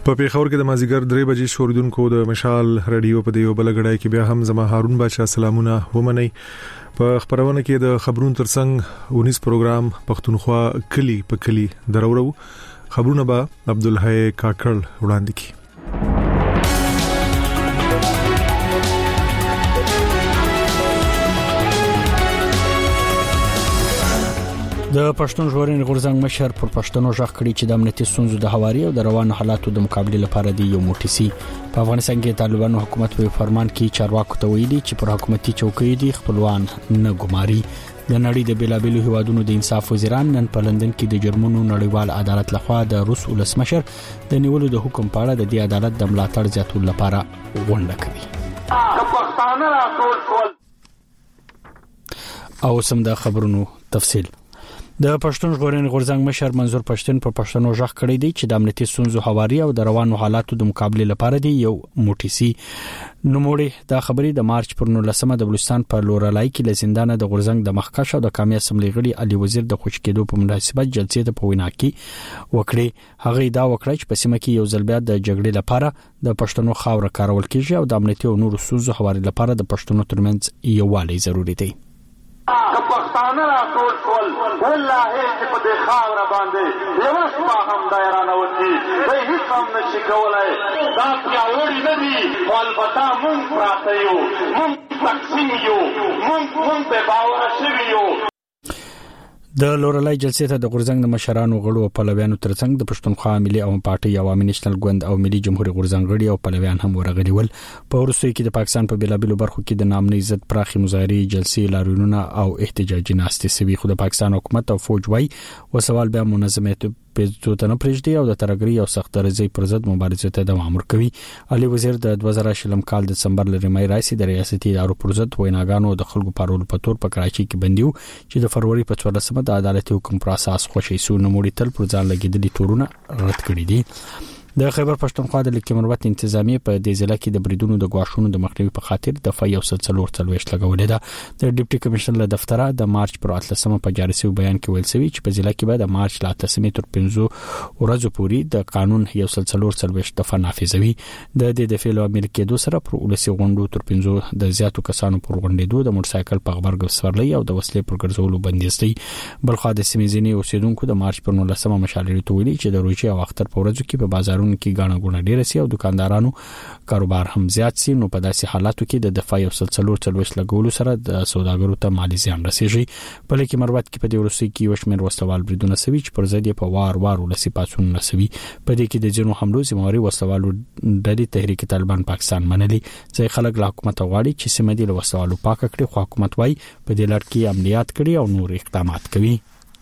په پیښور کې د مازیګر 3 بجې شوردونکو د مشال رادیو په دیو بلګړای کې بیا هم زما هارون بادشاہ سلامونه ومني. په خبرونه کې د خبرونو ترڅنګ 19 پروګرام پښتونخوا کلی په کلی درورو خبرونه به عبدالحی کاکړ وړاندې کی. د پښتون ژغورنې غورځنګ مشر پر پښتنو ژغ کړي چې د امنیتي ستونزو د هواري او د روانو حالاتو د مقابله لپاره دی یو موټی سي. په افغانستان کې طالبانو حکومت په فرمان کې چارواکو ته ویلي چې پر حکومتي چوکۍ دي خپلوان نه ګماري. د نړۍ د بیلابېلو هیوادونو د انصاف وزیران نن په لندن کې د جرمنو نړیوال عدالت لخوا د روس ولسمشر د نیولو د حکم په اړه د دې عدالت د ملاتړ زیاتولو لپاره غونډه کوي. او سم د خبرونو تفصیل. د پښتون ژغورنې غورځنګ مشر منظور پښتون پر پښتنو ژغ کړی دی چې د امنیتي ستونزو هواري او د روانو حالاتو د مقابله لپاره دی یو موټی سي. نوموړي دا خبري د مارچ پر 19 د بلوچستان په لورلای کې له زندان د غورځنګ د مخکښ او د قومي اسمبلی غړي علي وزیر د خوش کېدو په مناسبت جلسې ته په وینا کې وکړي. هغه دا وکړي چې په سیمه کې یو ځل بیا د جګړې لپاره د پښتنو خاور کارول کیږي او د امنیتي او نورو ستونزو هواري لپاره د پښتنو ترمنځ یووالی ضروری دی. پښتانه راټول کول والله چې په دې خاور باندې یو شپه هم دایرانه وتی به هیڅ هم نشي کولای. دا پیاوړي نه دي خو البته مونږ پراته یو مونږ تقسیم یو مونږ په باور شوي یو. د لورلای جلسې ته د غورځنګ د مشرانو غړو او پلویانو ترڅنګ د پښتونخوا ملي عوام پارټي عوامي نېشنل ګوند او ملي جمهوریت غورځنګ غړي او پلویان هم ورغلي ول. په ورسوي کې د پاکستان په بیلابېلو برخو کې د نامنۍ ضد پراخي مظاهرې جلسې لاریونونه او احتجاجي ناستې سوي. خو د پاکستان حکومت او فوج وايي وسوال به منظمه په نه پرېږدي او د ترګري او سخت درزي پر ضد مبارزه ته دوام ورکوي. علي وزیر د 2000 کال د دسمبر لري مې رئیس د ریاستي ادارو پر ضد ویناګانو د خلکو پارول په تور په کراچي کې بندیو چې د فروری په 14مه د عدالتي حکم پر اساس خوشي سو نموړي تل پر ځان لګیدلي تورونه رد کړی دي. د خیبر پښتونخوا د لیکي مروت انتظامی په دې ځل کې د بریدونو د غواښونو د مخنیوي په خاطر د فایو سلسلور تلويش لګولې ده. د ډیپټي کمشنر له دفتره د مارچ پر 18مه په جاری شوی بیان کې ویل شوی چې په ځل کې به د مارچ له 18مې تر 15 ورځې پورې د قانون یو سلسلور تلويش دفعه نافذوي. د دې د فعل عمل کېدو سره پر ولسی غونډو تر 15 د زیاتو کسانو پر غونډېدو د موټرسایکل په غبرګ سورلۍ او د وسلې پر ګرځولو بندیز دی. بلخو د سیمې اوسیدونکو د مارچ پر 19مه مشالې تویلي چې د روزي او اختر په ورځو کې په بازارونو کې غاڼه ډیر سي او دکاندارانو کاروبار هم زیات سي. نو په داسې حالاتو کې د دفاع او سلسلور تلويش لګولو سره د سوداګرو ته مالی زیان رسیږي. په لکه مروت کې په دې ورسې کې وشمیر وسوال بریدونه سوي چې پر ځای په وار ولسی پاتون نسوي. په دې کې د جنو حملو زمواري وسوالو د تحریک طالبان پاکستان منلي. ځای خلک له حکومت غواړي چې سیمه دې له وسوالو پاک کړي خو حکومت وايي په دې لړ کې عملیات کړي او نور اقدامات کوي.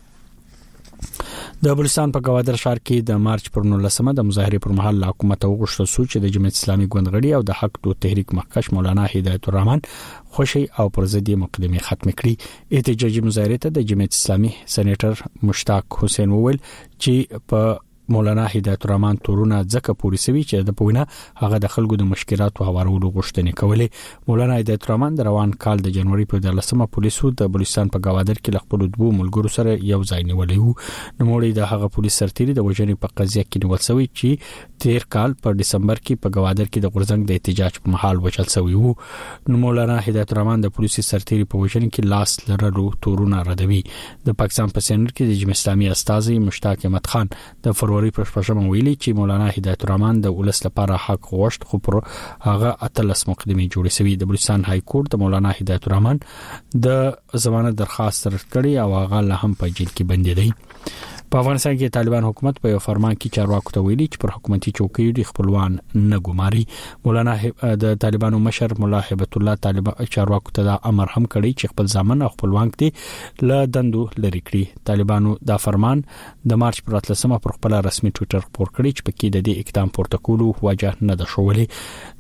د بلوچستان په گوادر ښار کې د مارچ پر 19مه د مظاهرې پر مهال حکومت وغوښتل شو چې د جمعیت اسلامي ګوند غړي او د حق دو تحریک مخکښ مولانا هدایت الرحمن خوشي او پر ضد مقدمه ختم کړي. احتجاجي مظاهرې ته د جمعیت اسلامي سېنیټر مشتاق حسین وویل چې په مولانا هدایت الرحمن تورونه ځکه پوری سوي چې د پوینه هغه د خلکو د مشکلاتو هوارولو غوښتنې کولې. مولانا هدایت الرحمن د روان کال د جنوري په 13مه پولیسو د بلوچستان په گوادر کې خپل دوه ملګرو سره یو ځای نیولې وو. نوموړي د هغه پولیس سرتیري د وژنې په قضیه کې نیول شوی چې 13 کال په دسمبر کې په گوادر کې د غورځنګ د احتجاج په محل وچل شوی وو. نو مولانا هدایت الرحمن د پولیس سرتیري په وژنې کې لاس لرلو تورونه ردوي. د پاکستان په سېنټ کې د جمهوریت اسلامي استازي مشتاق احمد خان د فروری پر 15مه ویلي چې مولانا هدایت الرحمن د ولس لپاره حق غوښت خو پر هغه اتلس مقدمه جوړې شوی. د بلوچستان های کورټ د مولانا هدایت الرحمن د ضمانت درخواست تر کړی او هغه له هم په جیل کې بندي دی. په افغانستان کې طالبان حکومت په یو فرمان کې چارواکو ته ویلي چې پر حکومتي چوکۍ د خپلوان نه ګماري. مولانا د طالبانو مشر مولا هیبت الله طالبان چارواکو ته امر هم کړی چې خپل ځامن او خپلوان دې له دندو لري کړي. طالبانو دا فرمان د مارچ پر 13مه پر خپل رسمي ټوئیټر خبر کړی چې پکې د دې اقدام پورته کولو وجه نه ده شولې.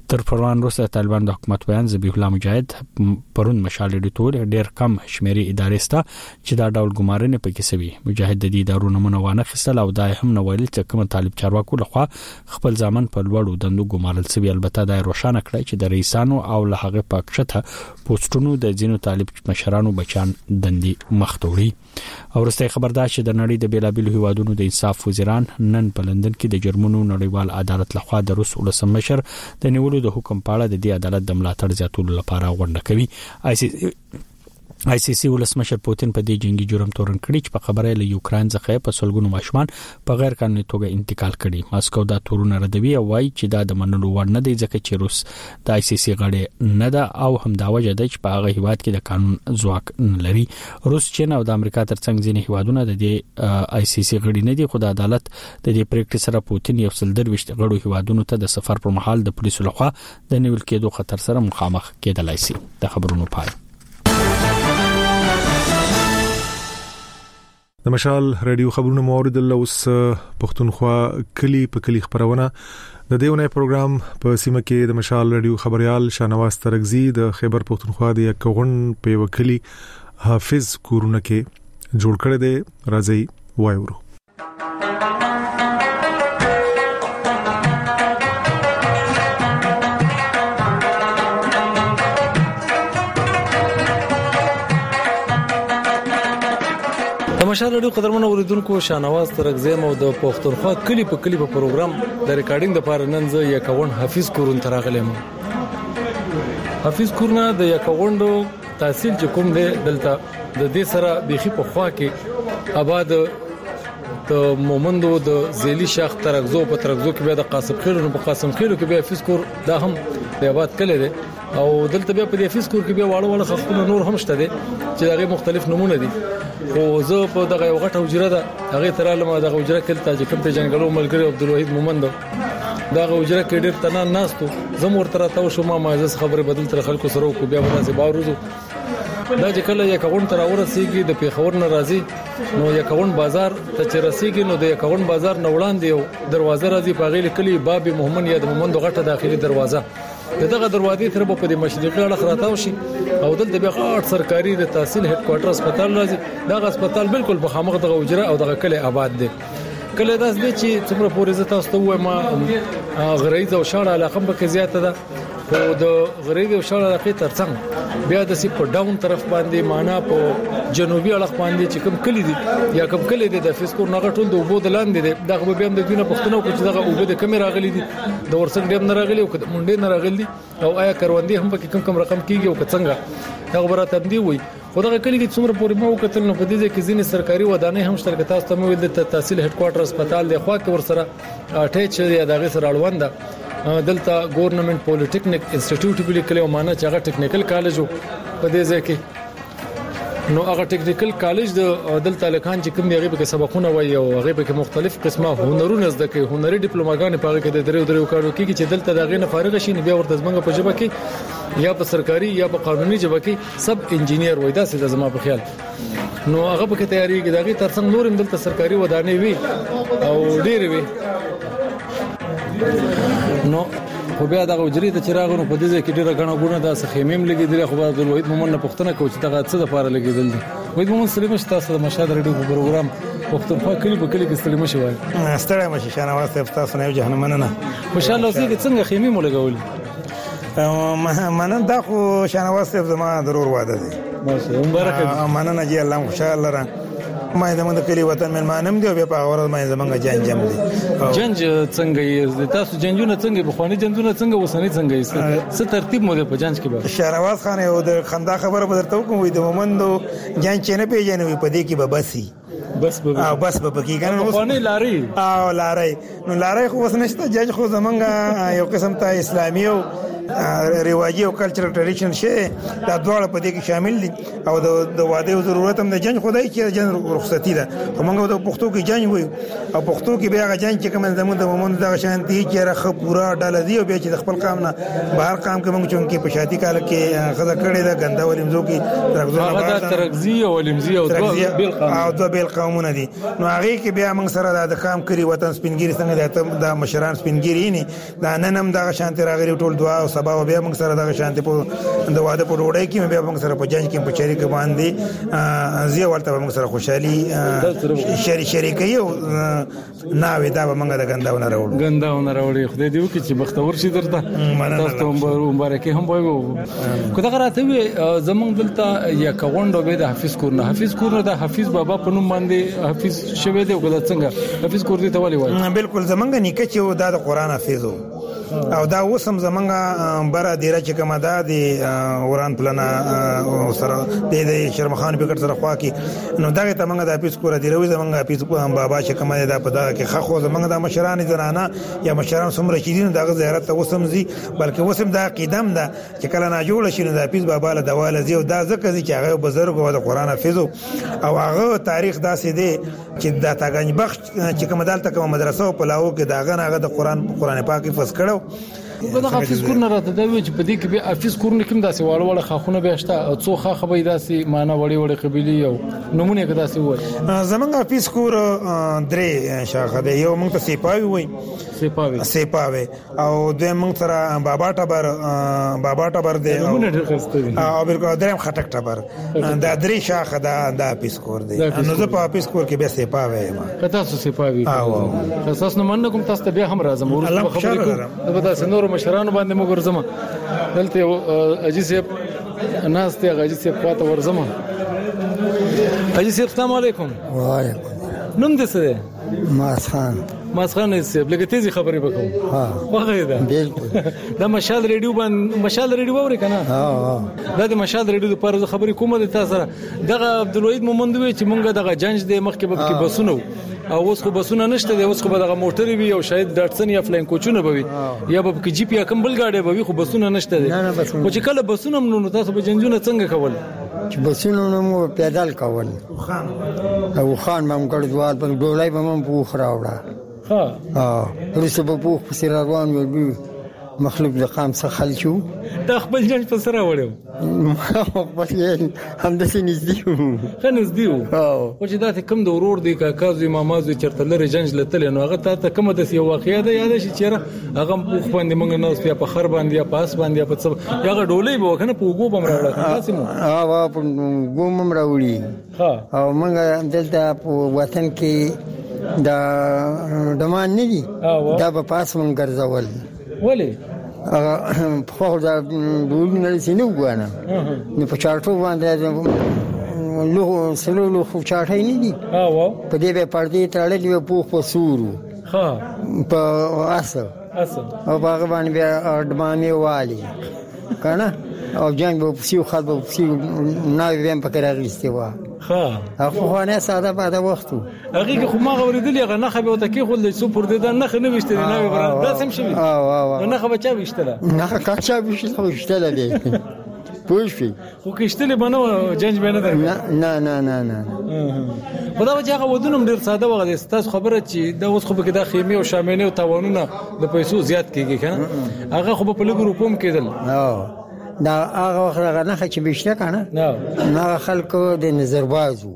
تر پروان وروسته طالبان د حکومت بیان ذبیح الله مجاهد پرون مشال ایډیټور ډیر کم شمیري ادارې ستا چې دا ډول ګمارنه پکې سوي. مجاهد د دې ادارو نمونه وانه خستل او دا هم نو ویل چې کوم طالب چارواکو لخوا خپل ځامن په لوړو دندو ګمارل سوي. البته دا روښانه کړی چې د رئیسانو او لهغه پاکشته پوسټونو د ځینو طالب مشرانو بچان دندي مختوري. او ورسته خبردار چې د نړۍ د بیلابیلو هیوادونو د انصاف وزیران نن په لندن کې د جرمنو نړیوال عدالت لخوا د روس ولسمشر د نیولو د حکم په اړه د دې عدالت د ملاتړ زیاتولو لپاره غونډه کوي. آی سی سی ولسمشر پوتین په دې جنگي جرم تورن کړی چې په خبره له یوکرين څخه په سلګونو ماشومان په غیر قانوني توګه انتقال کړي. ماسکو دا تورونه ردوي او وايي چې دا د منلو وړ نه دی ځکه چې روس د آی سی سی غړي نه ده او هم دا وجه ده چې په هغه هیواد کې د قانون ځواک نه لري. روس، چین او د امریکا ترڅنګ ځینې هیوادونه د دې آی سی سی غړي نه دي. خو د عدالت د دې پریکټ سره پوتین یو څل درويشت غړو هیوادونو ته د سفر پر مهال د پولیسو لخوا د نیول کېدو خطر سره مخامخ کېدلای شي. د خبرونو پای. د مشال رادیو خبرونه موارد اوس پښتونخوا کلی په کلی خبرونه د دیونه پروګرام په سیمه کې د مشال رادیو خبريال شانواز ترغزي د خیبر پښتونخوا د یکغون په وکیلی حافظ کورونه کې جوړ کړی دی. راځي وایورو. مشال رادیو قدرمن اوریدونکو شانواز ترغزي مو د پښتونخوا کلی په کلی په پروګرام د ریکارډینګ د پاره نن زه یکون حافظ کورون تراغلم. حافظ کورونه د یکوندو تحصیل چې کوم دی دلته د دې سره بيخي په خوا کې آباد د مومندو د زیلی شاخ ترغزو په ترغزو کې بیا د قاسم خیلو په قاسم خیلو کې بیا حافظ کور دا هم د آباد کلی دی او دلته بیا په حافظ کور کې بیا واړه خلکو نور هم شته دي چې دغه مختلف نمونه دي. او زه په دغه یو غټه حجره ده هغه تراله ما دغه حجره کې ته چې کوم په جنگلو ملګری عبدالوحید مومند دغه حجره کې ډېر تنان ناستو زم ورته راته شو ما زس خبره بدل تر خلکو سره کو بیا ورته باوروزو دا چې کله یکون تر اورسیږي د پیښور ناراضي نو یکون بازار ته چې رسیږي نو د یکون بازار نوړاندې یو دروازه راځي په غیله کلی باب محمد یاد مومند غټه داخلي دروازه دغه دروازې تر په مشرقي اړه خراتاو شي او دلته به غاټ سرکاري د تحصیل هډ کوارټر هسپتال راځي. دغه هسپتال بالکل په خامخ دغه حجره او دغه کلی آباد دي. کله داس دي چې څومره پورې زه تاسو ته وایم ما غریزه او شاړه علاقه به زیاته ده او د غریزه او شاړه علاقه ترڅنګ بیا د سی په ډاون طرف باندې معنا په جنوبي اړخ باندې چې کوم کلی دي یا کوم کلی دي د فیسکور نغټول د وبو د لاندې دي دغه به هم د دینه پښتنو کو چې دغه وبو د کیمرا غلي دي د ورسنګ ډیم نه راغلي او د مونډې نه راغلي او آیا کروندې هم په کوم رقم کیږي او څنګه دا خبره تبدی وي. خدای کلی کې څومره پورې مو کتل نو په دې کې ځینې سرکاري ودانۍ هم شته تاسو ته ویل د تحصیل هډ کوارټر هسپتال د خوا کې ور سره اٹیچ یا دغه سره اړوند دلته ګورنمنت پولیټیکنیک انسټیټیوټ په لیکلو معنی چې هغه ټیکنیکل کالج په دې ځای کې نو هغه ټیکنیکل کالج د دلته لکان چې کوم دی هغه کې سبقونه وایي او هغه کې مختلف قسمه هنرونه زده کوي. هنري ډیپلوماګان په هغه کې د درو کارو کوي چې دلته دغه نه فارغ شي بیا ورته زمنګ په جبه کې یا په سرکاري یا په قانوني جبه کې سب انجینیر وای دا څه زما په خیال نو هغه په تیاری کې دغه ترڅنګ نور دلته سرکاري ودانې وي او ډېر وي نو خو بیا دغه وجري ته چراغونو په دې کې ډیره غنه غونه د خیمیم لګیدل خو عبدالوحید مومند نه پښتنه کوي چې دغه څه د پاره لګیدل دي. وحید مومند سلیم تاسو د مشهد رادیو پروګرام پښتونخوا کلی په کلی کې سلیم شوی ستړی مشه شانواز ته تاسو نه جهنم نه خوشاله اوسئ چې څنګه خیمیم ولګول منن دا خو شانواز ته زما ضرور واده دي ماشه مبارک مننه جی الله خوشاله را ما زموږ د کلی وطن ملمانم دی او په غوړه ما زمونږ جنجم دي جنج څنګه یې تاسو جنجونه څنګه بخوانی جنجونه څنګه وسنی څنګه یې څه ترتیب مو په جنج کې به شهرواز خان یو د خندا خبره بدرته کوم وي د مومندو جنج نه پیژنې په دې کې به بسي بس به پکې کنه بخوانی لاري او لاري نو لاري خو وسنشته جنج خو زمونږ یو قسم ته اسلامي او رواجي او کلچرل ټریډیشن شي دا دواړه په دې کې شامل دي او د واده ضرورت هم د جنگ خدای چې جنگ رخصتي ده موږ د پښتو کې جنگ وي او پښتو کې بیا جنگ چې کوم زموږ د مومن د شانتي چې راخه پورا ډاله دی او بیا چې خپل کام نه بهر کام کوي موږ چونکی په شادي کال کې خزه کړي دا غندا ولمزو کې ترغزي او ولمزي او دوه بیل قومونه دي نو هغه کې بیا موږ سره د کام کړی وطن سپینګری څنګه د مشران سپینګری نه دا ننم د شانتي راغلي ټول دعا او سبا بیا موږ سره د شانتي په د واده په ډوډۍ کې بیا موږ سره په جنگ کې په چری کې باندې زی ورته موږ سره خوشحالي شریکي او ناوې دا موږ د غنداونه راوړي خدای دې وکړي چې بختور شي درته تاسو ته مبارکي هم وایو کله راته وي زمونږ دلته یا کوونډو به د حافظ کور د حافظ بابا په نوم باندې حافظ شوی دی وګړه څنګه حافظ کور دې ته ولي وایي بالکل زمونږ نیکه چې دا د قران حافظو او دا وسم زمونږ بره ډیره چې کومه ده د وران پلنا سره د شرمخان بکټ سره خوا کې نو دا ته موږ د حافظ کور دی روي زمونږ حافظ بابا چې کومه ده په دا کې خخو زمونږ د مشران زنانه یا مشران سمره چې دین دغه زیارت ته وسم زی بلکې وسم دا قدم ده چې کله نه جوړ شي د حافظ بابا له دواله زی او دا ځکه چې هغه بزرګ او د قران حافظ او هغه تاریخ داسې دی چې د تاګنج بخش چې کومه دالته کومه مدرسه په لاو کې داغه هغه د قران پاک حفظ کړو دا حافظ کور نه راته دا وی چې په دې کې به حافظ کور نه کوم داسې واړه خاخونه به شته او څو خاخه به داسې معنا وړي قبيلي او نمونه کې داسې وای زمونږ حافظ کور درې شاخه دی یو موږ ته سیپاوي وای سیپاوي او دوی موږ سره بابا ټبر دی او بالکل دریم خټک ټبر دا درې شاخه د حافظ کور دی نو زه په حافظ کور کې به سیپاوي ما تاسو سیپاوي او تاسو نه مننه کوم تاسو به هم راځم ورته خبرې کوم دا تاسو نور مشرانو باندې موږ ورزم دلته اجي سیب ناس ته اجي سیب خواته ورزم اجي سیب السلام علیکم وعلیکم نوم دې څه ماسخان سیب لکه تیزی خبرې وکړو واغې دا بالکل دا مشال ریډیو اوري کنه دا د مشال ریډیو پر خبرې کومه د تاسو سره دغه عبدالوحید مومندوی چې مونږ دغه جنج د مخ کې بسونو او اوس خو بسونه نشته دی اوس خو دغه موټر وي او شاید ډاټسن یا فلاین کوچونه بوي یا به کې جی پی یا کم بل گاډي بوي خو بسونه نشته دی خو چې کله بسونه نو تاسو به جنجونه څنګه کول چې بسونه نو پیدل کول او خان مم کړ دوار په ډولای به مم پوخ راوړه ورسره به پوخ په سر روان وي مخلوق د قام څخه خل شو دا خپل جنج په سره وړو خپل هم د سینځ دیو او چې دا کوم د ورور دی کاکازو مامازو چرته لري جنج لته نو هغه ته کومه د یو واقعیا ده یاد شي چیرې هغه پوخ باندې موږ نو بیا په خر باندې یا پاس باندې یا په څه هغه ډولې به کنه په وګو بم راوړل تاسو مو په وګو راوړي او موږ دلته په وطن کې دا دمان نه دي دا په پاس مونږ ګرځول ولی خو دا ډول نه سينو غوانا نو په چارټو باندې لو سلو خو چارټای نه دي په دې به پردي تړلې په پوخ په سورو په اصل او هغه باندې بیا اډمانه والی کنه او جنگ به پسیو خط به پسیو ناوی بهم پکې راغستی و خو نه ساده بعد وختو هغه خو ما غوړېدل هغه نه خبره وته کې خو د سوپر د نه خنه وشته نه بران دا سم شوی نه خبره چا وشته نه کا وشته دی پوښی خو کېشتلې بنو جنج بنه در نه خدا وجه هغه ودونم ډیر ساده وغه تاسو خبره چې دا اوس خو به د خیمه او شامینه او توانونه د پیسو زیات کیږي کنه هغه خو په لګو روپوم کېدل دا هغه وخت نه چې بشته کنه نه خلکو د نظر بازو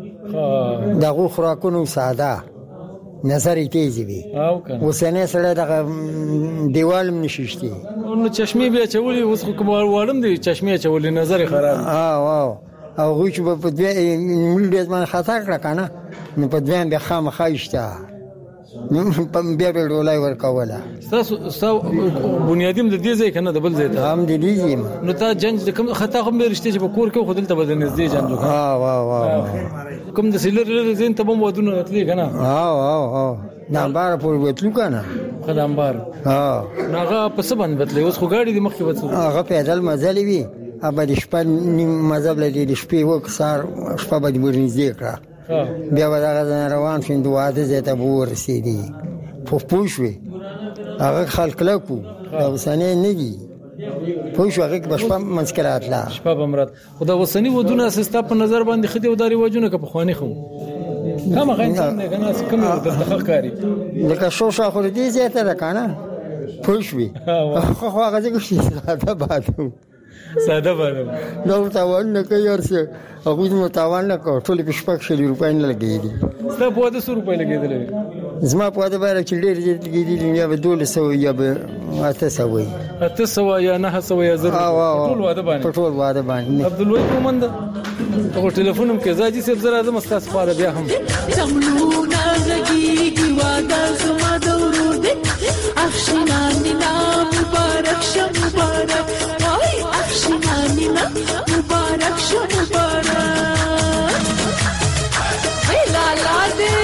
دا غو خوراکونو ساده نظر تیزی وي وسنه سره د دیوال نششتي نو چشمه بیا چولې اوس کوم وړم دی چشمه چولې نظر خراب او غوچ په دې ملډ باندې خطا کړ کنه نو په دې به خامخایشته نو په بیا به ولای ورکوله تاسو بنیادیم د دې ځای کنه د بل ځای ته هم د دې ځای نو تا جنج د کوم خطا هم رښتې چې په کور کې خودل ته بدل نږدې جنج کوم د سیلر زین ته بم ودونه اتلی کنه نامبار په وتلو کنه خدامبار ناغه په سبن بدلې اوس خو گاډي د مخ کې وڅو هغه پیدل مزل وی ابا د شپه نیم مذهب لري د شپې وکسار شپه به ورنځي کړه بیا وداغه روان شین دواده زه ته ورسېدی په پوښوي هغه خلک لکو او سنې نه دي پوه شو هغه بشپا مشکلات لا شپه بمرات خدا وسنی ودونه سستا په نظر باندې خدي وداري وجونه که په خواني خو کما انسان نه کنه کوم د تخکاری لکه شو خو دې زیاته ده کنه پوه شو خو هغه څه شي ساده باندې نو تاوان نه کوي ورسه هغه نو تاوان نه کوي ټول په شپږ شل روپۍ نه لګېدي ستا په 200 روپۍ لګېدل زما په واده باندې چې ډېر لګېدي یا به 200 یا به 800 یا 900 یا 0 ټول واده باندې عبدالوهی کومند او ټلیفون هم کې زاجي سب زرا اعظم استاد خو بیا هم تملونا زګي واده زما د ورور دې اخشنانینا مبارک شه مبارک وای اخشنانینا مبارک شه مبارک ای لا لا دې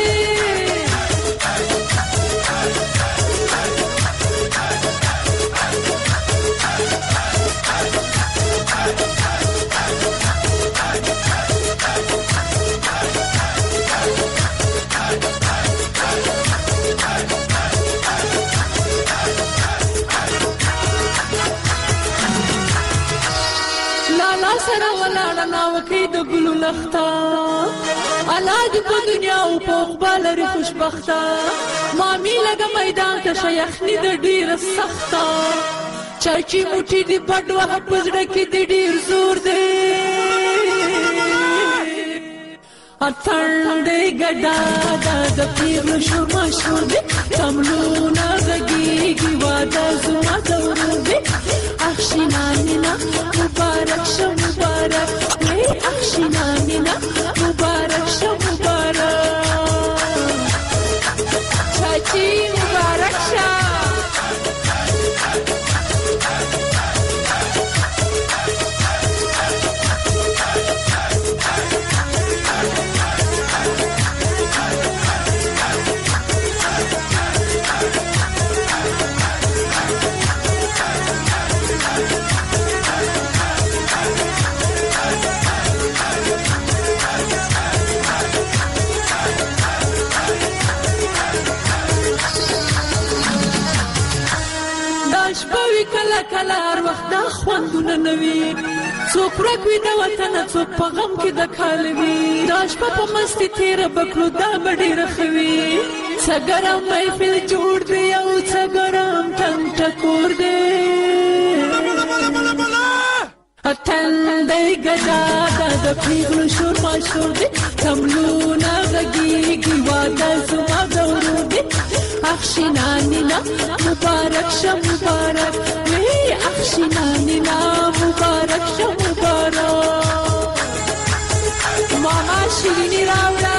سره ولاړه ناوکې د ګلو لخته اولاد په دنیا او په عقبال لري خوشبخته مامي لګه میدان ته شیخني د ډیره سخته چاچی موټي دی پټ وه پزړه کې د ډیر زور دی اتن دی ګډا د پیغلو شور مشهور دی تملونه غږیږي واده زما د ورور دی اخشنانینا مبارک شه مبارک وی اخشنانینا مبارک شه مبارک چاچی مبارک شه کله هر وخت دا خوندونه نوي څوک ورکوي د وطن څوک په غم کې د کال وي دا شپه په مستي تیره بکړو دا به ډېره ښه وي څه ګرم محفل جوړ دی او څه ګرم ټنګ ټکور دی اتن دی ګډا د پیغلو شور مشهور دی تملونه غږیږي واده زما د ورور دی اخشنانینا مبارک شه مبارک وی اخشنانینا مبارک شه مبارک ماما شیرینی راوړه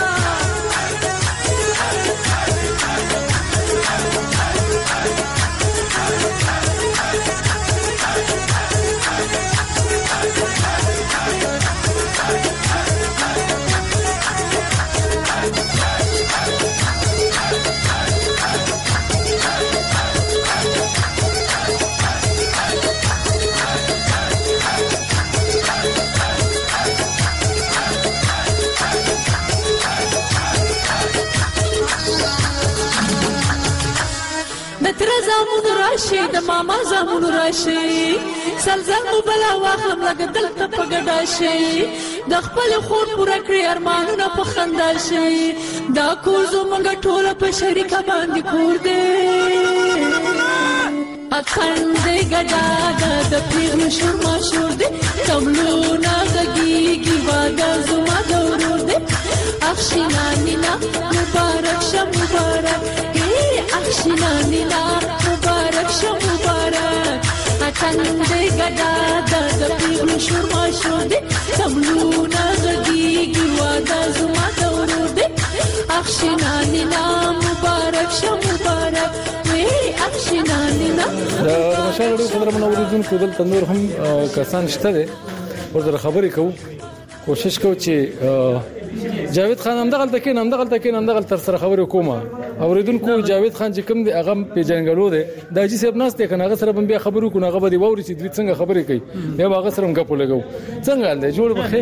زامون راشي د ماما زامون راشي سلزم بلا واخم لګ دلته په ګډا شي د خپل خور پورا کړی ارمانونه په خندا شي دا کور زمونږ ټول په شریکه باندې کور دی اتن دی ګډا د پیغلو شور مشهور دی تملونه غږیږي واده زما د ورور دی اخشنانینا مبارک شه مبارک اخشنانینا مبارک شه مبارک اتن دی ګډا د پیغلو شور مشهور دی تملونه غږیږي واده زما د ورور دی اخشنانینا مبارک شه مبارک وی اخشنانینا د مشاهده خبره منوریدونکو دلته نور هم کسان شته دي ورته خبرې کوو کوشش کوو چې جاوید خان هم دغلته کې تر سره خبرې کومه اوریدونکو جاوید خان چې کوم دی هغه په جنګلو دی د اجي صاحب ناس ته کنه هغه سره بیا خبرو کو هغه به دی ووري چې دوی څنګه خبرې کوي یا هغه سره غو لګو څنګه حال دی جوړ بخیر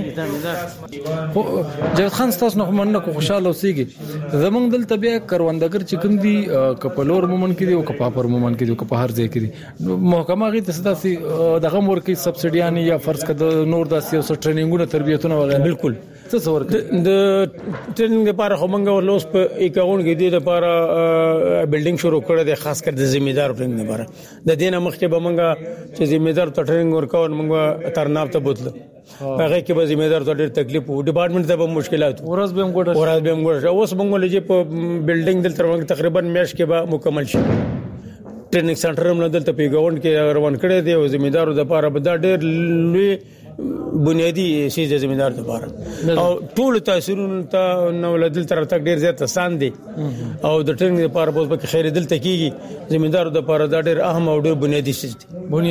جاوید خان تاسو نو مننه کو خوشاله اوسئ زمونږ دلته بیا کروندګر چې کوم دی کپلور مومن کې دی او کپاپر مومن کې دی او کپا هر ځای کې دی محکمه غي تاسو دغه مور کې سبسډیان یا فرض کړه نور داسې او ټریننګونه تربیتونه وغیرہ بالکل څه څور د ټریننګ لپاره همغه ورلوس په 51 کې دی لپاره بلډینګ شروع کړه د خاص کر د ذمہدار ټریننګ لپاره د دینه مخکې به منګه چې ذمہدار ته ټریننګ ورکاو منګه ترناف ته بوتل هغه کې به ذمہدار ته ډېر تکلیف وو ډپارټمنټ ته به مشکلات ورځ به موږ اوس موږ لږه په بلډینګ دل تقریبا میش کې به مکمل شي ټریننګ سنټر هم دلته په 51 کې روان کړی دی او ذمہدارو د لپاره به دا ډېر لوی بنیادی شی د ذمہدار لپاره او ټول تاثیرونه ته نو دل تر تک ډیر زیات آسان دي او د ټریننګ لپاره به خیر دل تکیږي ذمہدار د لپاره دا ډیر اهم او ډیر بنیادی شی دي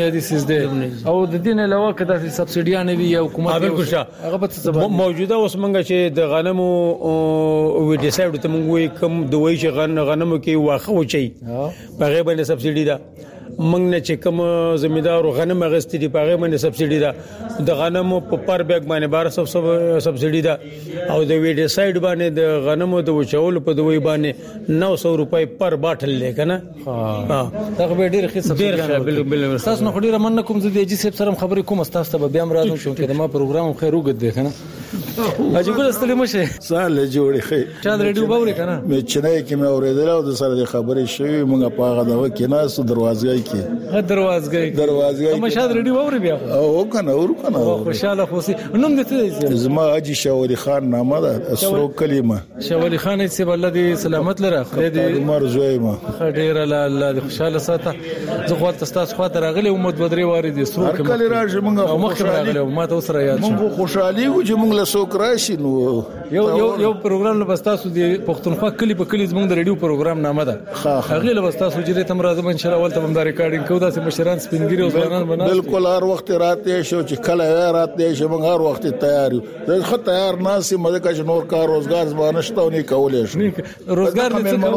او د دین علاوه کده سبسډیان وی او حکومت هغه په موجوده اوس منګه چې د غنمو وی ډیسایډ ته موږ کوم دوی چې غنمو کې واخه وچی هغه باندې سبسډی ده موږ نه چې کوم زمیندار غنم غستې دی پاغه باندې سبسډی ده د غنمو په پر بیگ باندې 1200 سبسډی ده او د ویډ سایډ باندې د غنمو د وچول په دوی باندې 900 روپۍ پر باټل لګنه دا به ډیر ښه سبسډی بالکل تاسو نو ډیر من کوم زه د جی سیب سره خبرې کوم تاسو ته بیا مرادم شو کړه ما پروګرام خیر وګد دی کنه اجي ګل استلې مشه سال جوړې خې چا د ریډیو باورې کنه مې چنای کې مې اورېدل او د سره خبرې شوې موږ په هغه دغه کې ناسو دروازې کې دروازه مشهد ریډیو باورې بیا او کنه خوشاله خوسي نوم دې ته زما اجي شاوري خان نامه ده اسرو کلمه شاوري خان چې بل دې سلامت لره خدای دې عمر زویما خډیر الله دې خوشاله ساته زه خو تاسو خو ته راغلی او مد بدري واري دې سرو کې کله راځي موږ خوشاله ما ته سره یاد موږ خوشالي و چې موږ له سوک راشي نو یو پروګرام له بستاسو دې پښتونخوا کلی په کلی زموږ د ریډیو پروګرام نامه ده هغه له بستاسو چې تم راځم ان شاء الله ولته هم دا ریکارډینګ کوو دا مشران سپینګری او ځوانان بنا بالکل هر وخت راته شو چې کله راته شو موږ هر وخت تیار یو زه تیار ناسي مده کا نور کار روزګار زما نشته او نه کولې شو روزګار دې څه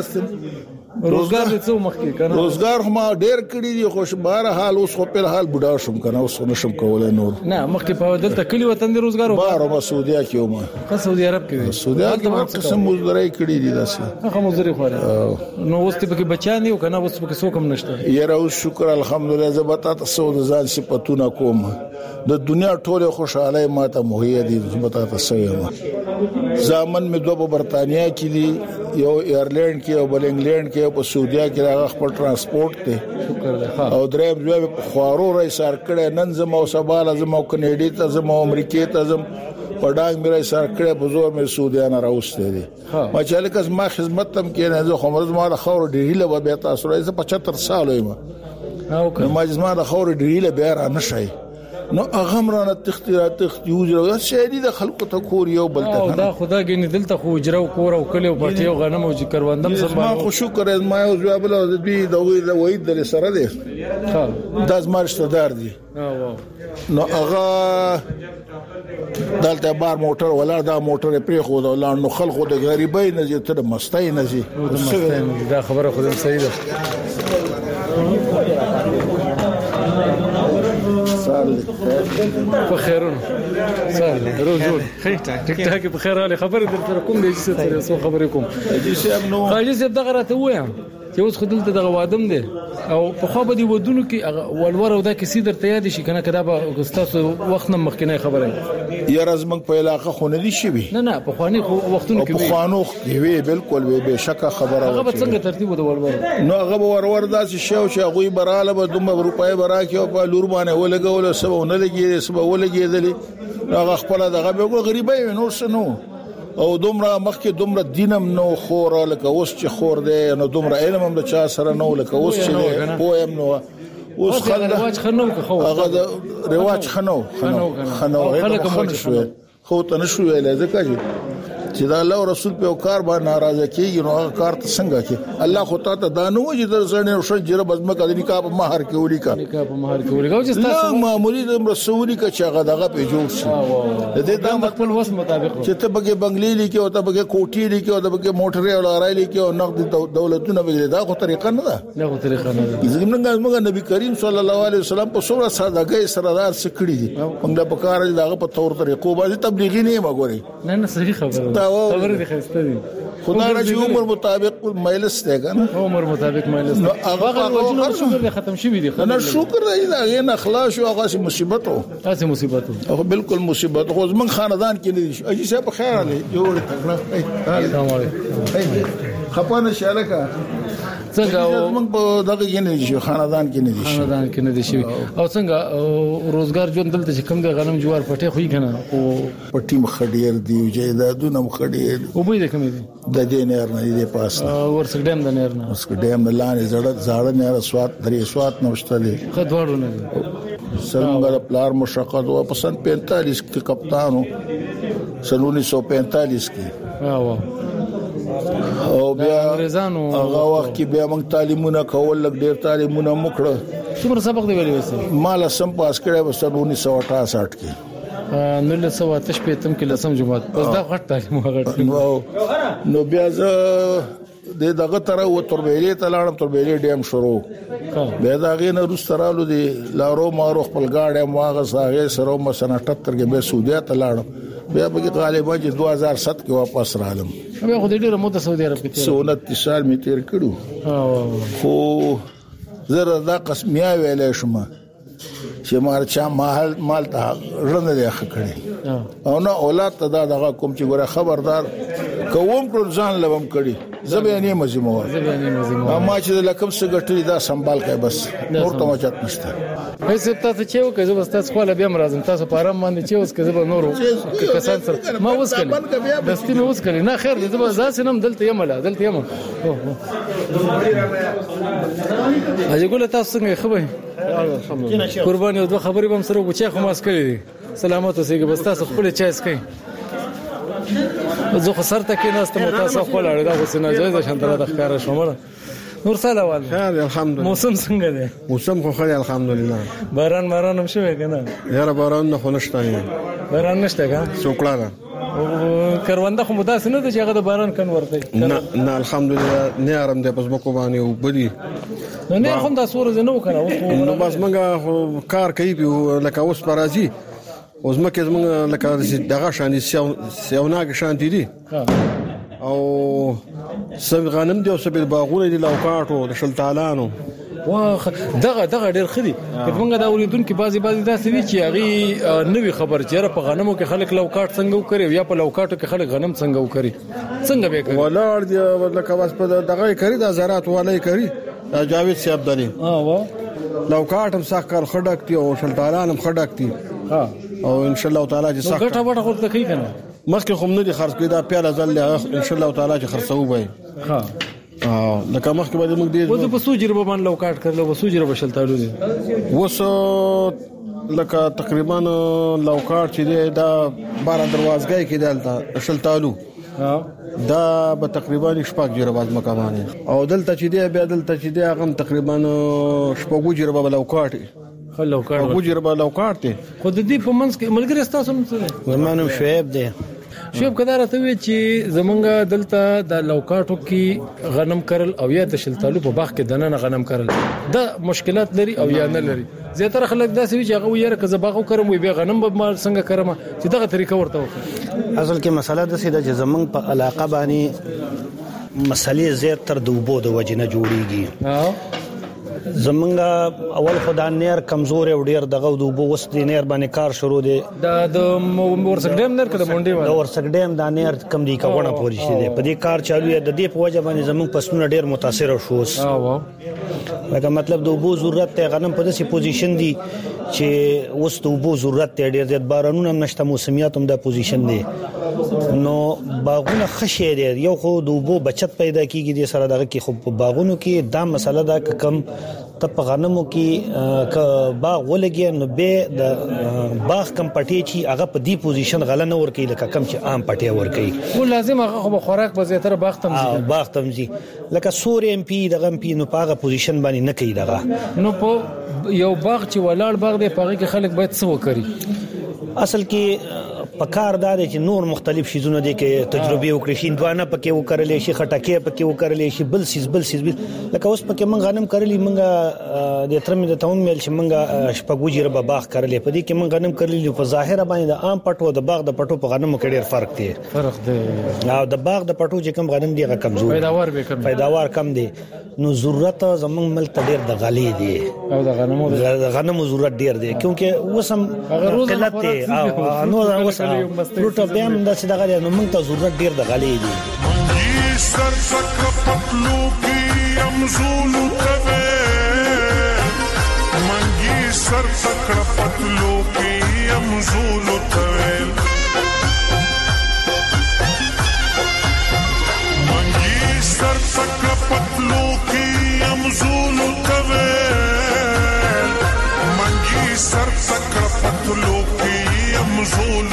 روزګار دې څو مخکې کنه روزګار هم ډېر کړی دی خو بهر حال اوس خو په حال بډا شم کنه اوس نشم کولای نور نه مخکې په دلته کلی وطن دی روزګار بهر او سعودیا کې ومه سعودي عرب کې سعودیا کې قسم مزدوري کړی دي داسې هغه مزدوري خو نو اوس ته کې بچان یو کنه اوس په څوک هم نشته یاره اوس شکر الحمدلله زبتا تاسو د ځان صفاتونه کوم د دنیا ټوله خوشاله ماته مهیا دي زبتا تاسو یم ځامن مې دوه په برتانیا کې دي یو ایرلند کې او بل انګلند کې او په سعودیا کې هغه خپل ترانسپورت ته او درېم ځواب په خوارو رای سر کړه نن زمو او سباله زمو کنيډي ته زمو امریکای ته زم پډانګ مې سر کړه په زور مې سعودیا نه راوسته دي ما چې لکه ما خدمت تم کې نه زه خمر زما د خور ډیله به تاسو راځه 75 سال یم او ما زما د خور ډیله به را نشي نو اغمرانه تختیرات یوجره شهدي د خلکو ته کور یو بل ته دا خدا کې نه دلته خو اجرو کور او کلی او پټي او غنم او کروندم سم ما خو شکر ما یو ځواب له دې د وې د سره دي د ازمارشته دار دي نو هغه دلته بار موټر ولا دا موټر پرې خو دا نو خلکو د غریبۍ نه چې ته مستای نه شي دا خبره خو صحیح ده په خیرونه سال روز جوړ ټیک ټاک په خیر علي خبره درته کوم دي چې څه خبرې کوم حاجی صاحب دغه راته وایم چې اوس خدلته دغه وادم دي او په خو به دي ودونو کې ولور او دا کې سیدر ته یاد شي کنه کدا به تاسو وخت نه مخکنه خبره یا رزمنګ په علاقه خو نه دي شي نه په خواني وختونو کې په خوانو کې وی بالکل وی به شک خبره هغه به څنګه ترتیب د ولور نو هغه ورور داسې شو چې هغه براله به 2 روپۍ برا کې په لور باندې ولګول سبا نه لګي سبا ولګي هغه خپل دغه به غریبای نو سنو او دومره مخکې دومره دینم نو خور لکه اوس چې خور دی نو دومره علم هم د چا سره نو لکه اوس چې پویم نو اوس رواج خنو خو هغه رواج خنو خلک شو خو ته نشو ویل ځکه چې دا الله او رسول په کار باندې ناراضه کیږي نو هغه کار ته څنګه کې الله خو ته دا نه وځي د ځنه شو جره بزمه کړي نکاح په مہر کې ولیکا چې تاسو معمولی د رسولي کا چې هغه دغه په جوړ شي د دې د خپل وس مطابق چې ته بګي بنگلي لیکي او ته بګي کوټي لیکي او ته بګي موټر او لارای لیکي او نقد دولتونه بګي دا خو طریقه نه ده زمونږ نبی کریم صلی الله علیه وسلم په څوره سادهګۍ سره دار سکړي دي موږ د بکار دغه په تور طریقو باندې تبلیغي نه مګوري نه صحیح خبره دي خسته دي خدای راځي عمر مطابق مایلس دی کنه عمر مطابق مایلس هغه وجنه شکر ختم شي دي نه شکر دی دا نه اخلاص او هغه مصیبت او بالکل مصیبت خو زمون خاندان کې نه دي اجي صاحب خیر علي جوړ تکړه السلام علیکم خپانه شالکا څنګه موږ په دغه کې نه دي خاندان کې نه دي شي او څنګه روزګار ژوند دلته چې کوم د غنم جوار پټه خوې کنه او پټي مخډیر دی جیدادونه مخډیر او به د کوم دي د دې نهر نه دی پاس ورسک ډیم د نهر نه ورسک ډیم لاندې زړه نهر سوات درې سوات نوشته دي خدوړو نه سرمنګل پلار مشقت او پسند 45 کې کپتانو سن 1945 کې او بیا انګريزانو هغه وخت کې بیا موږ تعلیمونه کول لګ ډیر تعلیمونه مکړه څومره سبق دی ویلي وسه مال سم پاس کړه وسه 1968 کې 1985 کې لسم جمعه پس دا غټ تعلیم غټ نو بیا زه د دغه تر و تربیلې تلاړم تربیلې ډیم شروع به دا غینه روسترالو دی لارو مارو خپل گاډه ماغه ساغه سره مسنه 78 کې به سعودي تلاړم بیا به غالبا چې 2007 کې واپس رالم بیا خو ډیره مده سعودي عرب کې 29 سال می تیر کړو خو زره دا قسمیا ویلې شوم چې مارچا مال ته رنه دی خکړي او نه اولاد ته دا دغه کوم چې ګوره خبردار کوم ټول ځان لوم کړي زبېنی مزمو ما چې لکم څه غټي دا سنبال کوي بس نور ته مچات نشته هیڅ تاسو چې وکړئ زه بس تاسو خپل بیا مرزم تاسو پارم باندې چې اوس کې زه نورو کسان سره ما اوس کړی دستي مې اوس کړی نه خیر دې زه ځاسې نم دلته یم اجي ګول تاسو څنګه خبرې قرباني او دوه خبرې بم سره وچه خماس کړی دي سلامات اوسئ بس تاسو خپل چای اسکئ زه خو سر ته کې ناستم تاسو خپل اړه دا وسنه جایز شانتره د ښکارا شومره نور سلام خیر الحمدلله موسم څنګه دی موسم خو خیر الحمدلله باران هم شوی کنه یاره باران نه خنشته باران نشته کا څوکړه کرونده خو مداس نه د چې هغه د باران کن ورته نه الحمدلله نه آرام دی پس مکو باندې او بدی نه هم دا سور زنه وکړه نو بس موږ کار کوي لکه اوس پرازي اوس مکه زموږ لکه دغه شان سیاوناګ شان دي او سب غنم دی او سب باغونه دي لوکاټو د شلتالانو واخ دغه ډیر خدي کله دا اوریدونکو بازي داسې وی چې هغه نوې خبر چیرې په غنمو کې خلک لوکاټ څنګه وکړي یا په لوکاټو کې خلک غنم څنګه وکړي څنګه به کوي ولر دی لکه واس په دغه کوي د زراعت والي کوي جاوید صاحب دلی وا لوکاټ هم ساکر خډک دی او شلتالان هم خډک دی او ان شاء الله تعالی چې ساکر ګټه وټه خو ته کوي کنه مخکې خو نه دي خرڅ کړي دا پیاله ځل ان شاء الله تعالی چې خرڅو وای لکه مخکې باندې موږ دې وځو په سوجربه باندې لوکاټ کړل او سوجربه شلتالو دي وسو لکه تقریبا لوکاټ چې دا 12 دروازګۍ کې دلته شلتالو دا به تقریبا شپږ جربه مکمانه او دلته چې دی بیا دلته چې دی هغه تقریبا شپږ جربه لوکاټ لوکاټ او جربه لوکاټ خو د دې په منځ کې ملګری تاسو څه ورمانو شعیب دی شعیب کدا راته وی چې زمونږ دلته د لوکاټو کې غنم کرل او یا د شلتالو په باغ کې دنه غنم کرل دا مشکلات لري او یا نه لري زیاتره خلک دا سوي چې هغه یې راکزه باغو کرم وي به غنم به مال څنګه کرم چې دغه طریقه ورته وکړي اصل کې مسله د سیده چې زمونږ په علاقه باندې مسلې زیات تر دوبو د وجنه جوړیږي زمونږ اول خدای نیر کمزور او ډیر دغه دوبو وست نیر باندې کار شروع دي د ورسک ډیم نیر کده مونډي د ورسک ډیم د نیر کم دی کونه پوری شي په دې کار چالو دی د دې په وجه باندې زمونږ پسونه ډیر متاثر شوس لکه مطلب د وبو ضرورت ته غنم په داسې پوزیشن دی چې اوس د وبو ضرورت ته ډیر زیات بارانونه نشته موسمیات هم د پوزیشن دی نو باغونه خشه دي یو خو د وبو بچت پیدا کیږي د سره دغه کې خو باغونو کې دا مسله دا کم ته په غنمو کې ک باغ ولګي نو به د باغ کم پټي چې هغه په دی پوزیشن غل نه ور کوي لکه کم چې عام پټي ور کوي خو لازم هغه خو خوراک به زیاتره باغ تمزي لکه سور ام پی دغه ام پی نو په هغه پوزیشن باندې نه کوي دغه نو په یو باغ چې ولاړ باغ دی په هغه کې خلک باید څه وکړي اصل کې پکار دا چې نور مختلف شیزونه دي کې تجربه وکړي شي دوانه پکې وکړلې شي خټکې پکې وکړلې شي بل سیز لکه اوس پکې مونږ غنم کړلې مونږ د ترمه د تاون مل چې مونږ شپږوجي رب باغ کړلې په دې کې مونږ غنم کړلې په ظاهر باندې د عام پټو د باغ د پټو په غنمو کې ډېر فرق دی او د باغ د پټو چې کم غنم دی هغه کمزور پیداوار کم دی نو ضرورت زمونږ مل ډېر د غلې دی او د غنمو ضرورت ډېر دی کیونکه وسم قلت دی او نو وسم روټ بیا هم د څه دغه نو موږ ته ضرورت ډیر د غلې دي منګي سر سکه پتلو کې امزول کوي منګي سر سکه پتلو کې امزول کوي منګي سر سکه پتلو کې امزول کوي منګي سر سکه پتلو کې امزول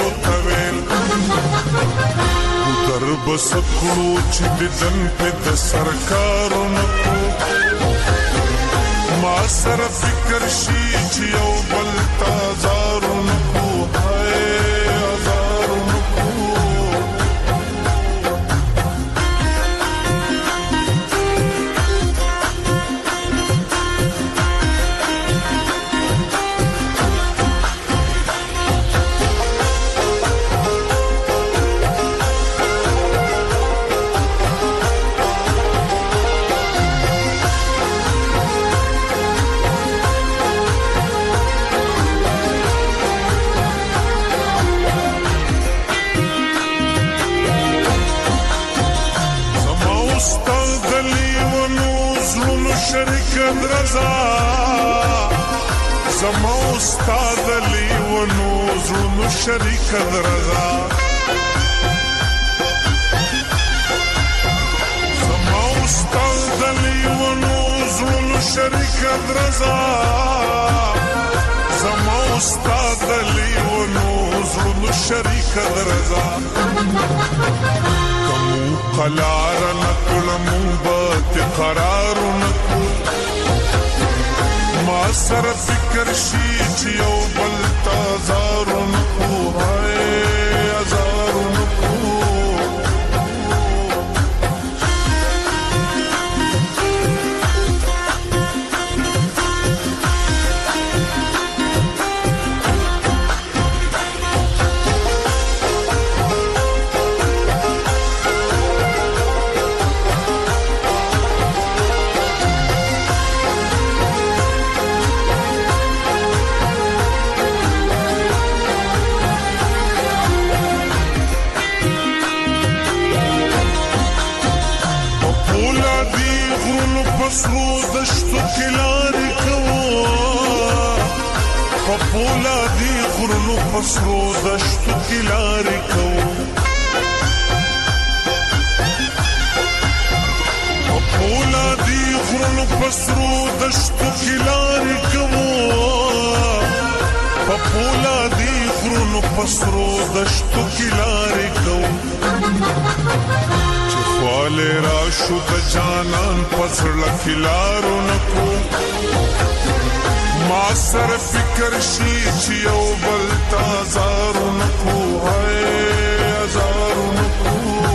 درب سکړو چې د جن په د سرکارونو ما سره فکر شي چې یو بل تازارونو هاي ازارونو زما استاد لیونو زړونو شریک درزا زما استاد لیونو زړونو شریک درزا زما استاد لیونو زړونو شریک درزا کوم قلار نکړم بات قرار نکړم ما سره فکر شي چې یو بل تازارونو هاي ازارونو پسرو دشتو کلاری کوو پپولا دی غرنو پسرو دشتو کلاری کوو پپولا دی غرنو پسرو دشتو کلاری کوو پپولا دی غرنو پسرو دشتو کلاری کوو واله را شو د جانان پسړه کلارو نکو ما سره فکر شي چې یو بل تازارو نکو هاي ازارو نکو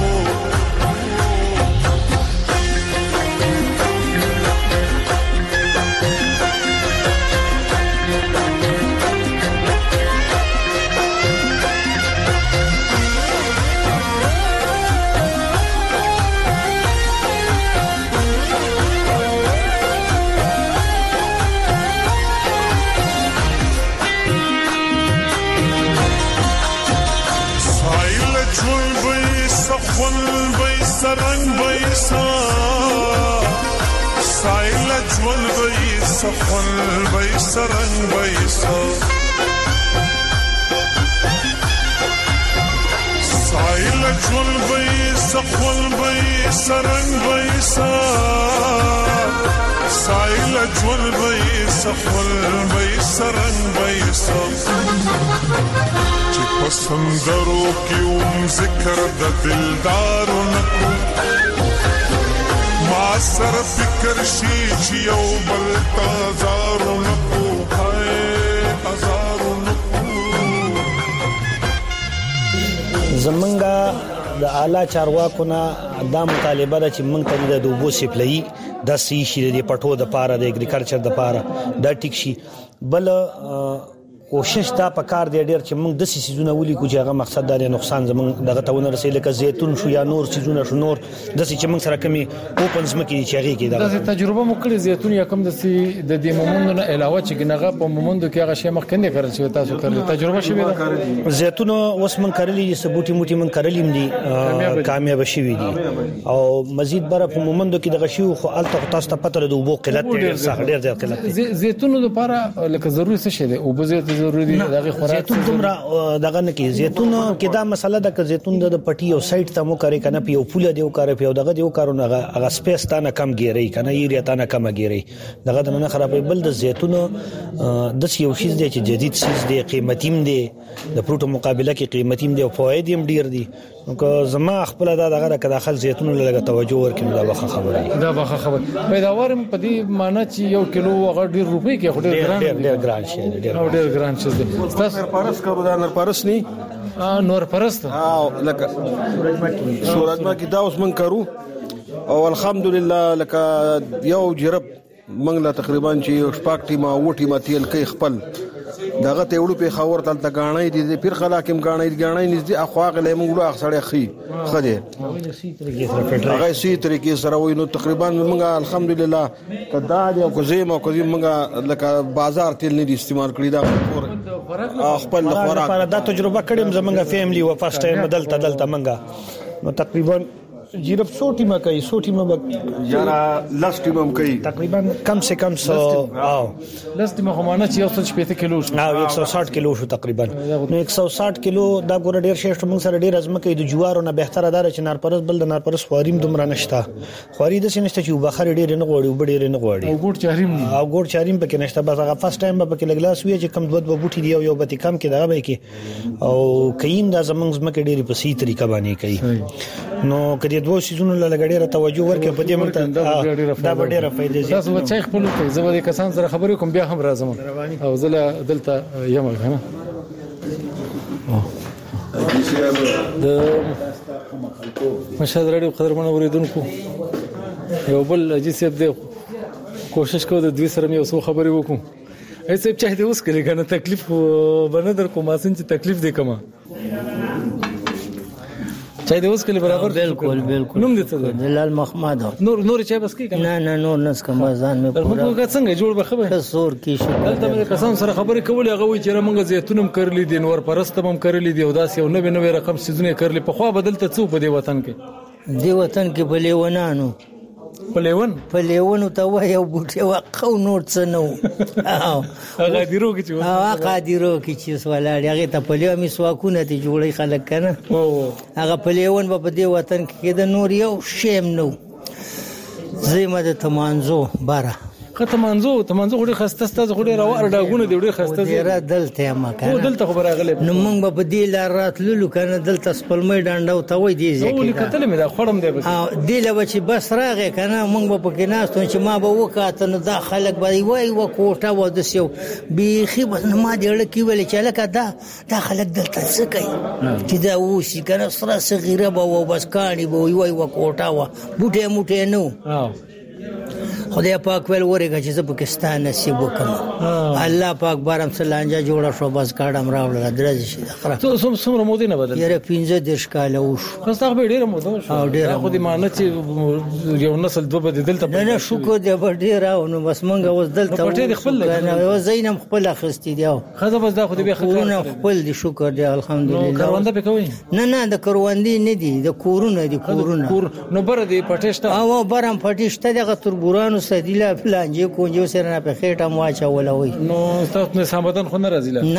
سرنګ وایسا سایل جوړ وایسا خپل وایسا رنگ وایسا سایل جوړ وایسا خپل وایسا رنگ وایسا سایل جون به سفر به سرنگ به سب چې پسندرو کیوم ذکر د دلدارو نکو ما سر فکر شي چې یو بل تازارو نکو هاي ازارو نکو زمونږه د اعلی چارواکو نه دا مطالبه ده چې موږ ته د اوبو سپلای د سی شي د پټو د پاره د اګریکلچر د پاره دا ټیک شي بل کوشش دا پکار دی ډیر چې موږ د سيزونه ولي کو چې هغه مقصد دا نقصان زمونږ دغه تاونه رسېل لکه زيتون شو یا نور سيزونه شو نور د چې موږ سره کمی اوپنز مکه چې هغه کې دا تجربه مو کړې زيتون یا کم د دې مومندو نه علاوه چې ګنغه په مومندو کې هغه شی مخکنه کړل چې تاسو کړل تجربه شوه دا زيتون اوس موږ کړلې سبوټي موټي موږ کړلې دي کامیاب شوي دي او مزید بر په مومندو کې دغه شی خو الته تاسو ته پته د وبو قلت ډیر سخت ډیر زیات قلت زيتون لپاره لکه ضروري څه شي دی او به ضروري دي دغه خوراک زيتون دومره دغه نه کې زيتون کې دا مسله ده چې زيتون د پټي او سایت ته مو کوي کنه په یو پوله دیو کار په دغه دیو کارونه هغه سپیس تا نه کم ګيري کنه یې تا نه کم ګيري دغه نه خرابې بل د زيتون د یو شی دی چې جدید سیس دی قیمتیم دی د پروتو مقابله کې قیمتیم دی او فواید هم ډیر دي نو زما خپل دغه داخل زيتون لږه توجه ورکړم دا واخه خبره دا واخه خبره پیداوار په دې معنی چې یو کیلو هغه ډیر روپۍ کې ډیر ګران شي ډیر ګران شي تاسو پرس کړو دا نر پرس نه نور پرست لکه صورت ما کې دا اوس من کړو او الحمدلله لکه یو جرب منګلا تقریبا چې شپږ ټیمه وټی ما تیل کې خپل دغه ته وړو په خاور تل ته غاڼې دي پیر خلاکم غاڼې نږدې اخواغ له موږ له اخسړې خده هغه سي طریقې سره وي نو تقریبا موږ الحمدلله کدا دي او کوزیم موږ لکه بازار تل نه استعمال کړی دا خپل خوراک دا تجربه کړم زمونږه فیملی و فرست ټایم دلته منګه نو تقریبا جیرب 100 ټیمه کوي 100 ټیمه یارا لاس ټیمه کوي تقریبا کم سے کم 100 او لاس ټیمه همانه چې 160 کیلو شو او 160 کیلو شو تقریبا نو 160 کیلو دا ګور ډیر شېشت موږ سره ډیر ازمکه د جوارو نه بهتره دار چې نارپرس بل د نارپرس خواریم دومره نشته خواري د سینسته چې بخار ډیر نه غوړي وبډیر نه غوړي او ګور چاریم پکې نشته بس هغه فرست ټایم به کې لګلاس وی چې کم دوت بوټي دی او یو بتی کم کې دا به کې او کین دا زمنګ زمکه ډیر په سي طریقه باندې کوي نو کدي دوه سيزونو لګړې را توجه ورکې په دې مرته دا ډېره فائدې دي تاسو چې خپل ته زبر کسان سره خبرې کوم بیا هم راځم او زله دلته یم کنه د مشهد رادیو قدرمن اوریدونکو یو بل اجي سیب دی کوشش کوو د دوی سره یو څو خبرې وکړو ایسه چې دې اوس کړي کنه تکلیف باندې در کومه سن چې تکلیف دی کما چای دې اوس کله برابر بالکل نوم دې څه جلال محمد نور چای بس کې نه نور نس کوم ځان مې پورا موږ څنګه جوړ بخبه سور کې شو دلته مې کسان سره خبرې کولې هغه وی چې موږ زيتونم کړلې دي نور پرستم هم کړلې دي او داس یو نوې رقم سيزونه کړلې په خو بدلته څو په دې وطن کې دی وطن کې بلې ونانو په لیون ته وای او بوټي وقو نور څه نو هغه دیرو کې چې هغه دیرو کې چې سوالای هغه ته په لیو می سواکونه ته جوړي خلک کنه هغه په لیون په دې وطن کې د نور یو شیم نو زېمه د تمانزو بارا تمانزو غوډه خسته ستاسو غوډه راو ډاګونه دی غوډه خسته دی را دلته ما کنه دلته خبر راغله نو موږ په دې لار راتللو کنه دلته سپلمې ډانډو ته وای دی ځکه او کتل مې دا خړم دی بس دی له چې بس راغې کنه موږ په کې ناستو چې ما به وکاته نو دا خلک به وای و کوټه و د سیو بيخي بس ما دې لکه ویل چې لکه دا خلک دلته څه کوي چې دا وسی کنه سره صغیره به و بس کانی به وای و کوټه و بوټه موټه نو خدای پاک ول ورګه چې پاکستان نصیب وکم الله پاک بارم سلانجا جوړه شو بس کاډم راوړل درځي شي خره ته څومره مودې نه بدل یاره 15 کال اوس خو تاسو به ډیره موده شو او ډیره خو دې معنی چې یو نسل دوه بدل ته نه شکر دې ډیره نو بس مونږ اوس دلته پټې خپل نه زینم خپل اخستې دی خزه بس دا خو دې به خپل دي شکر دې الحمدلله کاروانده به کوي نه د کاروندې نه دي د کورونه دي کورونه نو بر دې پټېشته او برم پټېشته دغه تربورانو سديله پلانجه کوجو سره نه په خېټه مواچا ولوي نو تاسو نه سمبدن خو نه راځي نه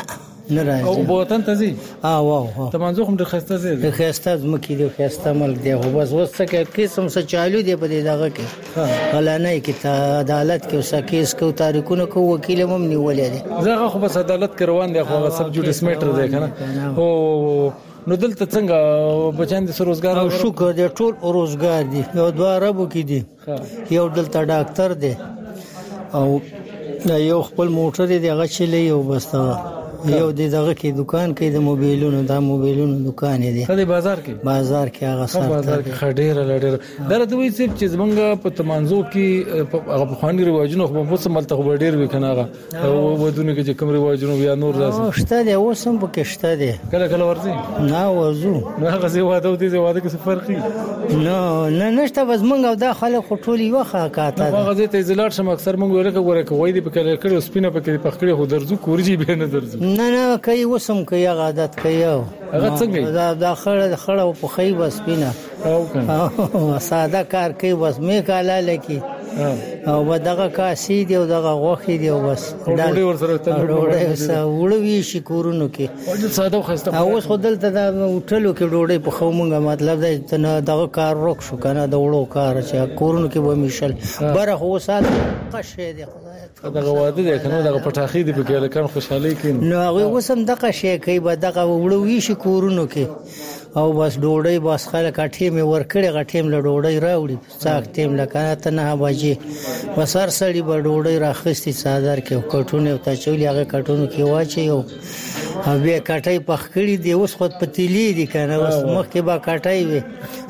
نه راځي او بوتن ته زی واو ته منځو هم د خسته زی د خسته زمکی دی خسته ملک دی خو بس وسته قسم څه چالو دی په دې دغه کې غلانه کې عدالت کې وسه کیس کو تاریخونه کو وکیل هم نیولې دي زغه خو بس عدالت کې روان دی خو سب جوډیس میټر دی کنه او نو دلته څنګه بچان دي روزګار او شکر دې ټول روزګار دي یو دوه عربو کې دي یو دلته ډاکټر دی او یو خپل موټر دی هغه چلی یو بس یو دغه کې دکان کې د موبایلونو دکان دی په بازار کې هغه سره بازار کې خډیر لړ در دوی چې زمونږ په تمانزو کې هغه خواني رواجونه خو په سملته خو ډیر وکنه هغه ودونه کې کوم رواجونه بیا نور راځي شته دی اوسم په کې شته دی کله ورځي نه ورځو هغه زی واده دي واده کې فرقي نه نشته بس مونږ او دا خلک خټولي وخه کاته هغه زه ته زلات شم اکثر مونږ ورکه کوي دی په کله کړو سپینه په کې پخړې خو درځو کورجی به نه درځو نه کوي وسم کوي عادت کوي هغه څنګه دا خړه په خی بس بینه او ساده کار کوي بس می کاله لکی او بدغه کاسي دی او دغه غوخي دی بس دا ورسره ډوډۍ وړوي شي کورونو کې او ساده خسته اوس خدلته دا وټلو کې ډوډۍ په خومنګ مطلب دا دغه کار روک شو کنه د وړو کار چې کورونو کې به مشل بره هو سات قشه دی دغه واده دی کنه دغه پټاخې دی په کې لکه خوشحالي کې نو هغه وسم دغه شی کوي به دغه وړوي شي کورونو کې او بس ډوډۍ بس خلک اټې می ورکړي غټیم له ډوډۍ راوړي څاک ټیم لکه ته نه بجې وسر سړی به ډوډۍ راخستي صادر کې کټونه ته چولې هغه کټونو کې واچي او بیا کټای پخکړی دی اوس خود پتیلی دی کنه اوس مخ کې با کټای وي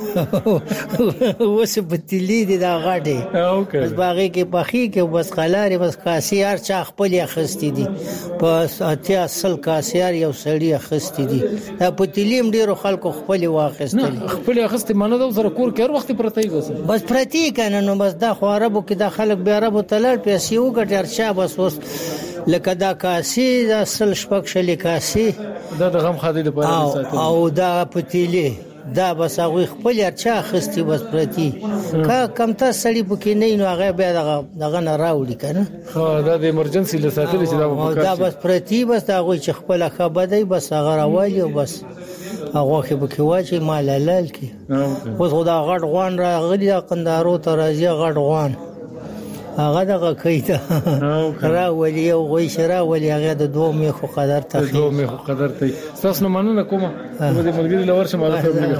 اوس پتیلی دی دا غاټه بس باغې کې پخې کې بس خلاري بس کاسيار چا خپل اخستې دي بس اتیا اصل کاسيار یو سړی اخستې دي دا پتیلیم ډیرو خلکو خپل واخستل خپل اخستې منه دا سره کور کې هر وخت پرتی بس پرتی کنه نو بس دا خو عربو کې دا خلک به عربو تلل پیسې وګټر چا بس اوس لکه دا کاسي دا اصل شپک شلې کاسي دا د غم خاطر لپاره ساتل او دا پتیلی دا بس هغه خپل چا خستي بس پرتی کم ته سړی پکې نه نو هغه بیا دغه نه راوړي کنه دا د ایمرجنسي لساتل چې دا بس پرتی بس هغه چې خپل خبره بس هغه راوړي او بس هغه کې پکې واچي مال حلال کی اوس خدا غټ غوان راغلی قندارو ته راځي غټ غوان هغه دغه کیته را ولي او غوي شرا ولي هغه د دوه میخو قدر ته تاسو نه مننه کومه د ملګری لور شم هغه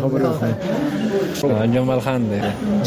خبره جمال خان دی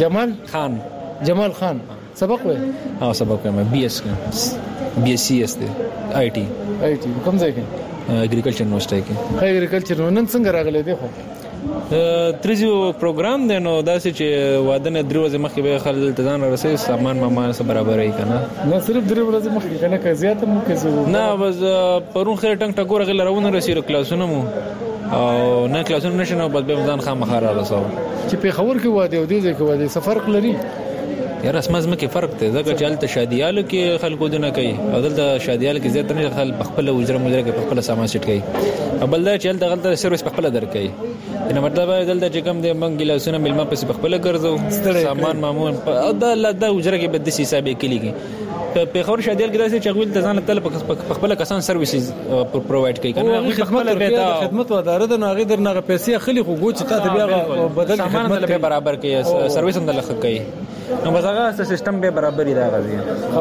جمال خان سبق وې سبق مې بي اس سی اس دی آی ټي کوم ځای کې اګریکلچر یونیورسيټي کې اګریکلچر نن څنګه راغلی دی خو ترځو پروګرام دی نو داسې چې واده نه درې ورځې مخکې به خلک ځان رسېږي سامان سره برابرې کنه نه صرف درې ورځې مخکې کنه که زیات مو کې نه بس پرون خیر ټنګ ټکور غل راونه رسېږي کلاسونه مو او نه کلاسونه نشنه بس به ځان خامخا را رسو چې په خبر کې واده او دې کې واده سفر لري یار اسمه کې فرق دی ځکه چې حالت شادیالو کې خلکو دنه کوي او دلته شادیال کې زیات نه خلک خپل وجره کې خپل سامان سټ کوي بل دا چې دلته غلطه سرویس خپل درکې نو مطلب دلته چې کوم د منګ ګلاسونه ملما په خپل ګرځو سامان معمول دا وجره کې بد حسابې کلیږي په خور شادیال کې داسې چغول د ځان تل په خپل کسان سرویسز پرووایډ کوي کنه خدمت وداره د ناغې درنه پیسې خلی خو ګوچ ته بیا بدل خدمت به برابر کوي سرویس هم دلخ کوي نو بس هغه سیستم به برابر دی راغلی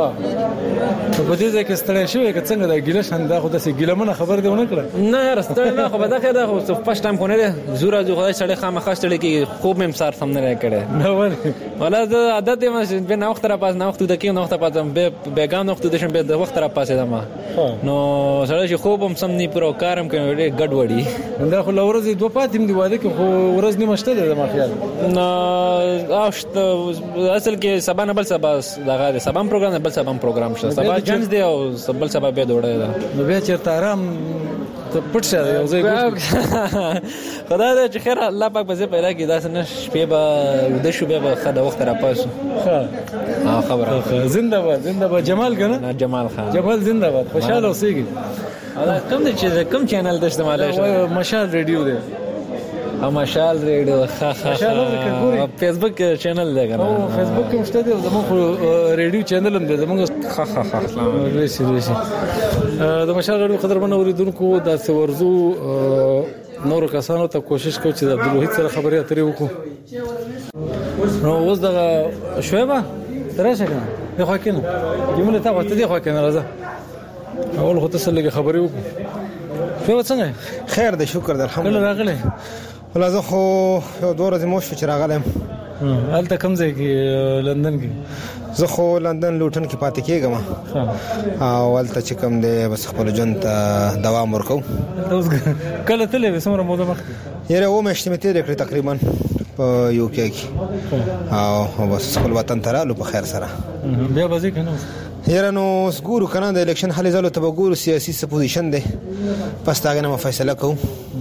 په دې ځکه ستړی شوی که څنګه د ګیله شنده خو د ګیلمنه خبر دی ونه کړ نه راستړی نه خو به دا خیر خو فرست ټایم کو نه زورا جو خدای سړی خامخا ستړی کی خوب مم سار سم نه کړي نو ولې ولا د عادت ما به نه وخت را پاس نه وخت د کې نه وخت پاس به بیگان وخت د شم به د وخت را پاسې دما نو سړی چې خوب هم سم نه پرو کارم کوي ګډ وړي دا خو لورځي دوه پاتې دی واده کې خو ورځ نیمه شته د ما خیال نو اوشت اصل کې سبا نه بل سبا دغه سبا پروګرام بل سبا پروګرام شته سبا جنس دی او بل سبا به دوړه ده نو بیا چیرته آرام ته پټ شه یو ځای خدای دې چې خیر الله پاک به پیدا کړي دا څنګه شپې به د شو به خدای وخت را پاسو ها خبره زنده باد جمال کنه جمال خان جمال زنده باد خوشاله اوسېږي کوم دې چې کوم چینل د استعمال شي مشال ریډیو دی مشال ریډیو فیسبوک چینل دی کنه او فیسبوک کې مشته دی زموږ ریډیو چینل هم دی زموږ ریشي د مشال غړي قدرمن اوریدونکو د ورزو نور کسانو ته کوشش کوي چې د عبدالوحید سره خبرې اترې وکړو. نو اوس د شعیبه ترشه کنه د خو کنه جمله تا وته دی خو کنه راځه اول خو تاسو لږه خبرې وکړو. شعیبه څنګه خیر دی شکر دی الحمدلله. راغله ولا زه خو یو دوه ورځې موش چې راغلم. هلته کوم ځای کې لندن کې؟ زه خو لندن لوټن کې پاتې کېږم او هلته چې کوم دی بس خپل ژوند ته دوام ورکوم. کله تللی وې څومره موده مخکې؟ یاره 2 میاشتې مې تېرې کړې تقریبا په یو کې او بس خپل وطن ته رالو په خیر سره. بیا به ځې که نه؟ یاره نو اوس ګورو که نه د الیکشن هلې ځلو ته به ګورو سیاسي څه پوزیشن دی پس د هغې نه به فیصله کوو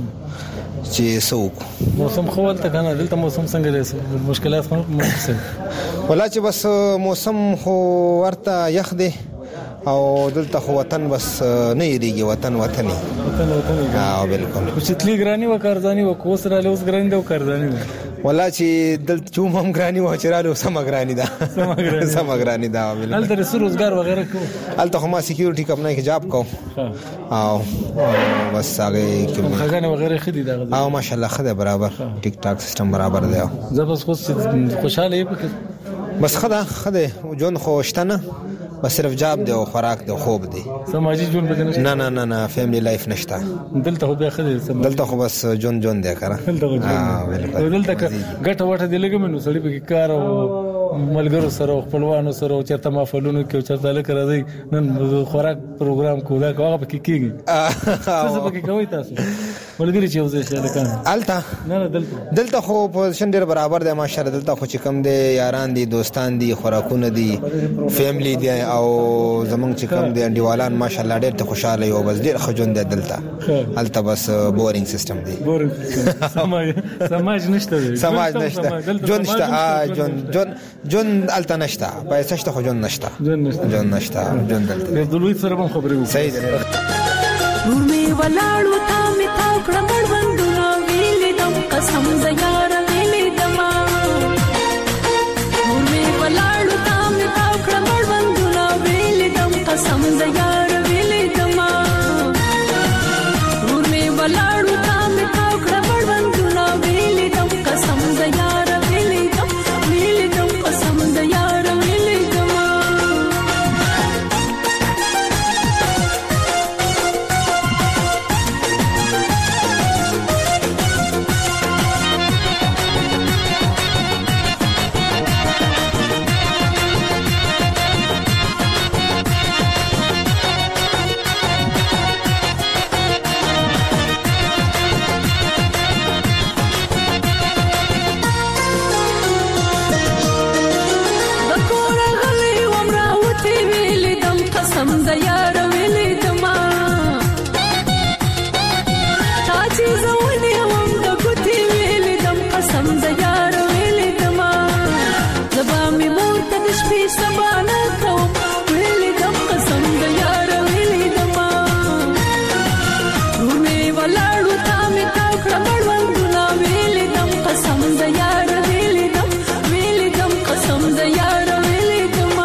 چې څه وکړو. موسم خو هلته که نه دلته موسم څنګه دی مشکلات خو نه؟ ولا چې بس موسم خو ورته یخ دی او دلته خو وطن بس نه یریږي وطن وطني بالکل. چې تلې ګراني و کارځاني و کوس را لوس ګراني د کارځاني ولا چې دلته چوم هم ګراني و چې را لوس سم ګراني دا سم ګراني دا بالکل. هلته رسو روزګار وغیرہ کو هلته خو ما سکیورټي کمپنۍ کې جاب کوم او بس هغه کې خزانه وغیرہ خدي دا او ماشاءالله خدای برابر ټیک ټاک سیستم برابر دی. زه بس خوشاله یم بس خدای جون خوشتنه بس صرف جاب دی او خوراک دی او خوب دی. سماجی جون به نشته؟ نه نه نه فیملی لایف نشته دلته خو بیا خدای دلته خو بس جون دی کنه. دلته ګټه وټه دی لګم نو سړی به کار او ملګرو سره خپلوانو سره او چرته مافلونو کې او چرته لکه راځي نن خوراک پروګرام کوله هغه پکې کیږي څه پکې کوي تاسو ملګری چې اوسه شه لکه الته نه دلته خو پوزیشن ډیر برابر دی ماشاءالله. دلته خو چې کم دی یاران دي دوستان دي خوراکونه دي فیملی دی او زمونږ چې کم دی انډیوالان ماشاءالله ډیر ته خوشاله یو بس ډیر خجون دی دلته. الته بس بورینګ سیستم دی سماج نشته جون نشته جون الته نشته پیسې شته خو جون نشته جون دلته عبدالوحید سره هم خبرې وکړو. صحیح ده. نور می ولاړو تا می تاو کړم بندونه ویلې دم قسم د یار ویلې دم نور می ولاړو تا می تاو کړم بندونه ویلې دم قسم د یار ویلې دم نور می ولاړو تا می تاو کړم بندونه ویلې دم قسم د یار ویلې دم قسم د یار ویلې دم. قسم د یار ویلې دما تا چې زونې وم د ګوتې ویلې دم قسم د یار ویلې دما زبا مې مور ته د شپې سبا نه کوم ویلې دم قسم د یار ویلې دما نور مې ولاړو تا مې تاو کړم مړوندونه ویلې دم قسم د یار ویلې دم قسم د یار ویلې دما.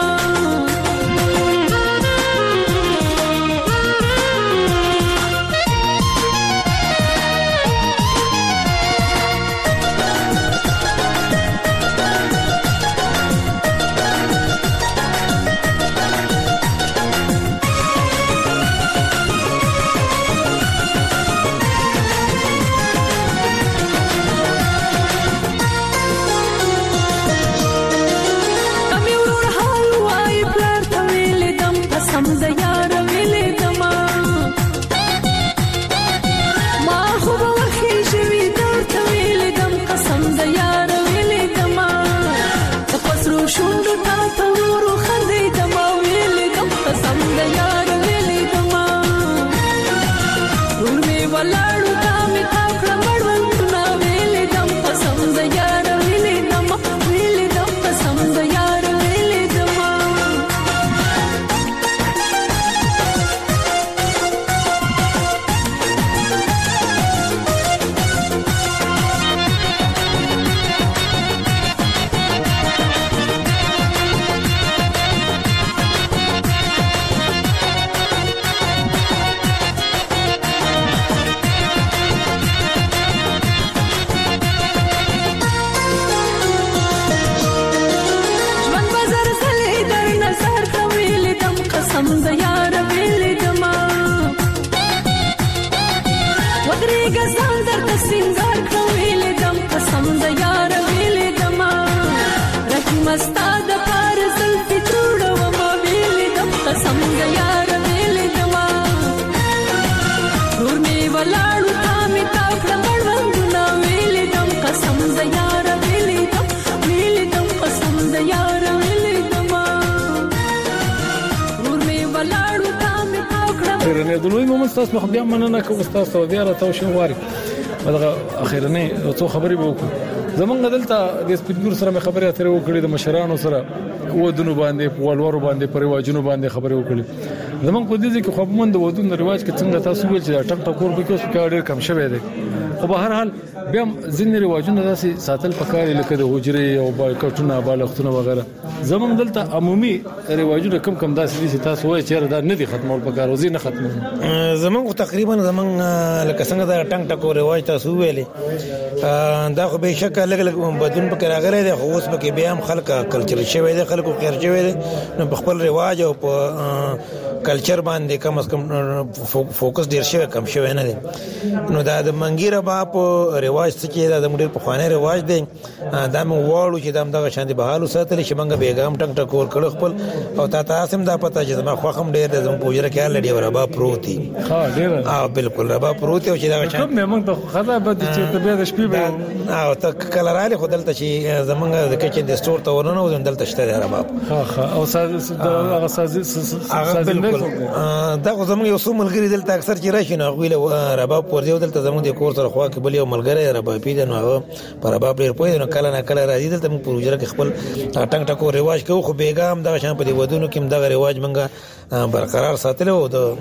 اخیرنه د لوی مومن تاسو مخ بیا مننه کوم تاسو بیا راته شو واري دغه اخیرنه څو خبرې وکړو زمونږ دلته د سپیډ سره خبرې اترې وکړې د مشرانو سره ودونو باندې په ولورو باندې پر رواجونو باندې خبرې وکړې زمونږ په دې کې خو موږ د ودونو رواج کې څنګه تاسو ویل چې ټک ټکور به کې اوس ډېر کم شوی دی خو به هر حال بیا ځینې رواجونه داسې ساتل پکاري لکه د حجرې او بالکټونه بالښتونه وغیرہ زمونږ دلته عمومي رواجونه کم داسې دي چې تاسو وایي چې دا نه دي ختمول پکار وزي نه ختمول زمونږ تقریبا زمونږ لکه څنګه دا ټنګ ټکور رواج تاسو ویلې دا خو به شک لګ بدون پکې راغلی دی خو اوس پکې بیا هم خلک کلچر شوی دی خلکو خیر شوی دی نو په خپل رواج او په کلچر باندې کم از کم فوکس ډیر شوی کم شوی نه دی نو دا د منګیره با په رواج څخه دا د مډیر په خوانه رواج دی دا مو واړو چې دغه شان دي بهالو ساتل چې منګه بیګام ټنګ ټکور کړو خپل او تاسو هم دا پته چې ما خو هم ډیر د پوجره کې لړ دی وربا پروتي ها ډیر بالکل ربا پروتي او چې دا شان کوم موږ ته خدا بد چې ته به د شپې به او ته کله راځي خو دلته چې زمونږ د کچن د سٹور ته ورننه و دلته شته دی ربا ها او هغه ساز دا خو زمونږ یو څو ملګری دلته اکثر چې راشي نو غویله ربا پور دی دلته زمونږ د کور سره خوا کې بل یو ملګری ربا پیدا نو هغه پر ربا ډیر پوي نو کله نه کله راځي دلته موږ پروژه کې خپل ټنګ ټکو رواج کوو خو بیګام دغه شان په دې ودونو کې دغه رواج منګه برقرار ساتل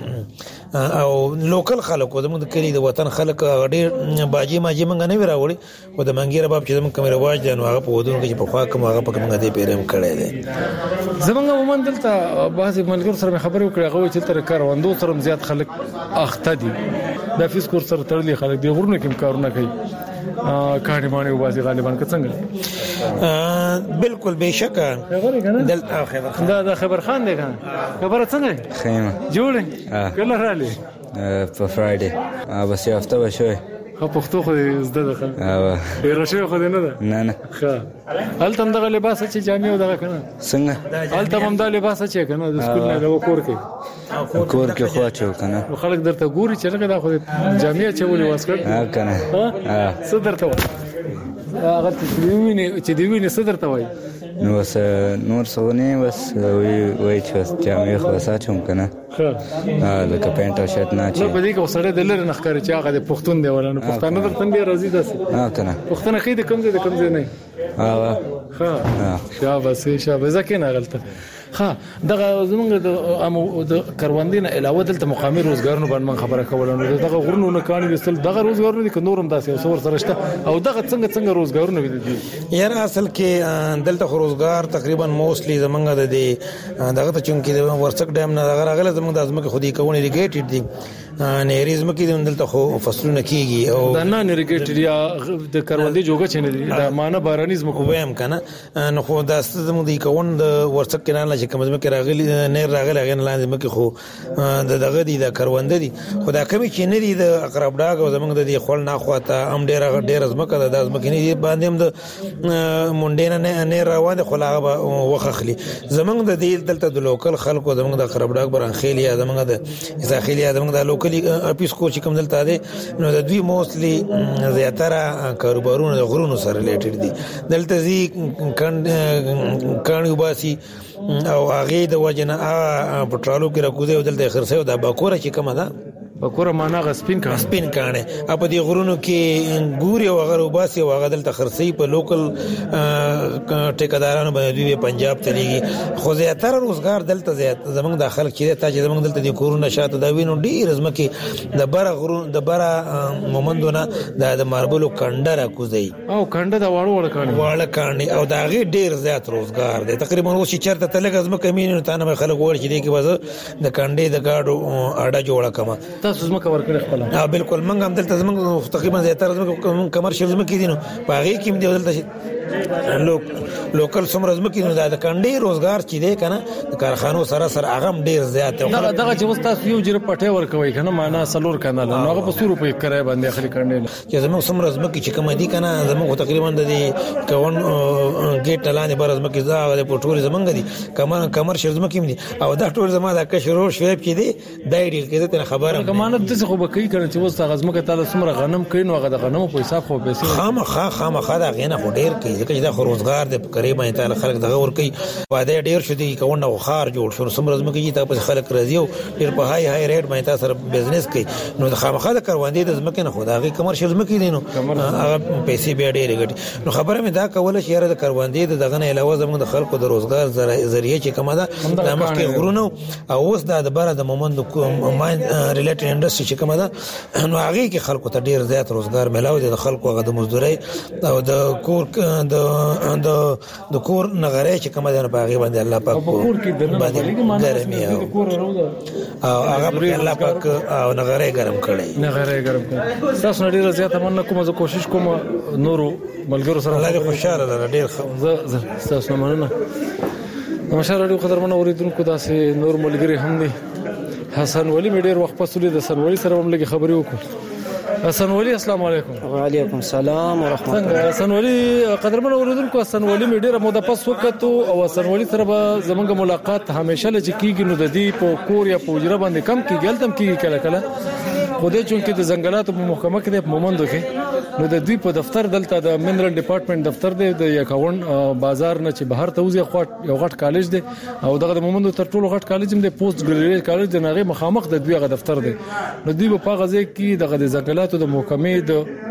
او لوکل خلکو زموږ د کلی د وطن خلک ډیر باجی ماجی منګه نه وراوړي او د منګیره باب چې زموږ کوم رواج دی نو هغه په ودونو کې په خوا کوم هغه په کومه دی پیرم کړی دی زمونږ عموما دلته بعض ملګر سره خبرې وکړې هغه چې تر کاروندو سره زیات خلک اخته دي د فیس کور سره تړلي خلک دی غوړنه کوم کارونه کوي کاڼي باندې وباسي غالبا څنګه بالکل بشک دلته خبر خان دی کنه خبره څنګه خیمه جوړه کله رالی په فرایډي بس یو هفته بشوي خو پښتو خو زده ده او ډیر خو نه ده نه ښه هلته هم دغه لباس چې جامې او دغه کنه څنګه هلته هم دا لباس چې کنه د سکول نه له کور کې خو چو کنه خلک درته ګوري چې لکه دا خو جامې چولې واسکټ ها کنه څه درته هغه چې دی ویني څه درته وایي نو وس نور سونه بس وی چې جامې خو ساتم کنه لکه پینټ او شرټ نه چې نو په دې کې وسره د لری نخکاری چې هغه د پښتون دی ولنه پښتانه درته دی راځي داسې ها کنه پښتنه خې د کم ځای نه ها شابه ځکه نه غلطه ها دغه زمونږ د کاروندینه علاوه دلته مقامي روزګارونو باندې خبره کولونه دغه غرونو نه کاني وستل دغه روزګارونه دي که نورم داسې اوسور سره شته او دغه څنګه روزګارونه دي یاره اصل کې دلته روزګار تقریبا موستلی زمونږ د دغه ته چونکی د ورڅک ډیم نه دغه راغله زمونږ د ازمکه خودي کوونی ریګیټډ دي نهریزم کې دلته خو فصلونه کیږي او دا نه ریګیټډ یا د کاروندې جوګه چنه دي دا معنی بارانیزم کو ویم کنه نو خو دا زمونږ د کوون د ورڅک نه چې کوم ځمکه راغلي نه راغلي غن لاندې مکه خو دغه دي د کاروند دي خدا کمی چې نه دي د اقرب ډاګ او زمونږ د خپل نه خواته هم ډېر ځمکه د ځمکه نه دي باندې هم د مونډې نه روانه خلاغه وخخلي زمونږ د دلته د لوکل خلکو زمونږ د اقرب ډاګ برانخیلیا زمونږ د اساخیلیا زمونږ د لوکل اپیس کو چې کوم دلته دي نو د دوی موستلی زیاتره کاروبارونه د غرونو سره ریلیټډ دي دلته زی کانیو باسي او هغه د وجنه پټرالو کې راکوزه او دلته خرڅه او د باکوره چې کومه ده باکوره معنا غسپین کانه په دې غرونو کې ګوري او هغه وباسي او هغه دلته خرڅي په لوکل ټیکدارانو باندې دوی پنجاب ته لګي خو زیاتره روزګار دلته زیات زمونږ د خلک چې ته زمونږ دلته د کورونه شاته دا وینو ډیر زمکه د بره غرون د بره مومندونه د ماربلو کنده راکوزي او کنده د واړو کاني او دا غي ډیر زیات روزګار دی تقریبا اوس چې چرته تلګ زمکه مینو ته نه خلک ور چې دی کې وځه د کنده د گاډو اډه جوړه کما تاسو زما کور کړی خپل بالکل منګ هم دلته زمونږ تقریبا زیاتره زمونږ کمرشل زمکه دي نو باغې کې دی دلته لوکل سمره زمکه نو د کنډي روزګار چې دی کنه د کارخانو سره هغه ډیر زیات دغه چې وستا یو جره پټه ور کوي کنه معنا سلور کنه نو هغه په 100 روپے کرای باندې اخلي کنډي چې زموږ سمره زمکه چې کوم دي کنه زموږ تقریبا د کون ګیټ لاندې بر زمکه دا په ټول زمنګ دي کمرشل زمکه دي او دا ټول زما د کشرو شویب کې دي دایری کې ته خبره کمانه د څه خو به کوي کنه چې وستا غزمکه تعالی سمره غنم کین او غد غنم په حساب خو پیسې خامخا دا غینه خو ډیر کوي ځکه چې دا روزګار د قریب باندې تعالی خلک دغه ور کوي واده ډیر شو دي کوونه خار جوړ شو سمره زمکه چې تاسو خلک راځي او ډیر په هاي ریټ باندې تاسو بزنس کوي نو د خامخا د کاروندې د زمکه نه خدای کمرشل زمکه دي نو هغه پیسې به ډیر غټي نو خبره مې دا کوله چې یاره د کاروندې دغه نه علاوه زموږ د خلکو د روزګار ذریعہ چې کومه ده د مخکې غرونو او اوس د بره د مومند ماین ریلیټډ انډستری چې کومه ده نو هغه کې خلکو ته ډیر زیات روزګار ملاوي د خلکو هغه د مزدوري او د کور د کور نغره چې کومه ده په هغه باندې الله پاک کور کې د ګرمي او هغه الله پاک او نغره ګرم کړي تاسو ډیر زیات مننه کوم زه کوشش کوم نورو ملګرو سره الله خوشاله ډیر تاسو مننه نمشار اړیو قدرمن اوریدونکو داسې نور ملګری هم دي حسن ولی مې ډیر وخت پسولې د حسن ولی سره هم لګي خبرې وکړو حسن ولی السلام علیکم وعلیکم السلام ورحمت الله حسن ولی قدرمن اوریدونکو حسن ولی مې ډیر موده پس وکړو او حسن ولی سره به زمونږ ملاقات همیشه لږ کیږي نو د دې په کور یا په وجره باندې کم کیږي تم کیږي کله کله خو دې چونکې د ځنګلاتو په محکمه کې د مومندو کې نو د دوی په دفتر دلته د منرل ډپارټمنټ دفتر دی د یکاون بازار نه چې بهر ته وځي خو یو غټ کالج دی او دغه د مومندو تر ټولو غټ کالج هم دی پوسټ ګریجویټ کالج د نغې مخامخ د دوی غ دفتر دی نو دوی په غزه کې دغه د ځنګلاتو د محکمې د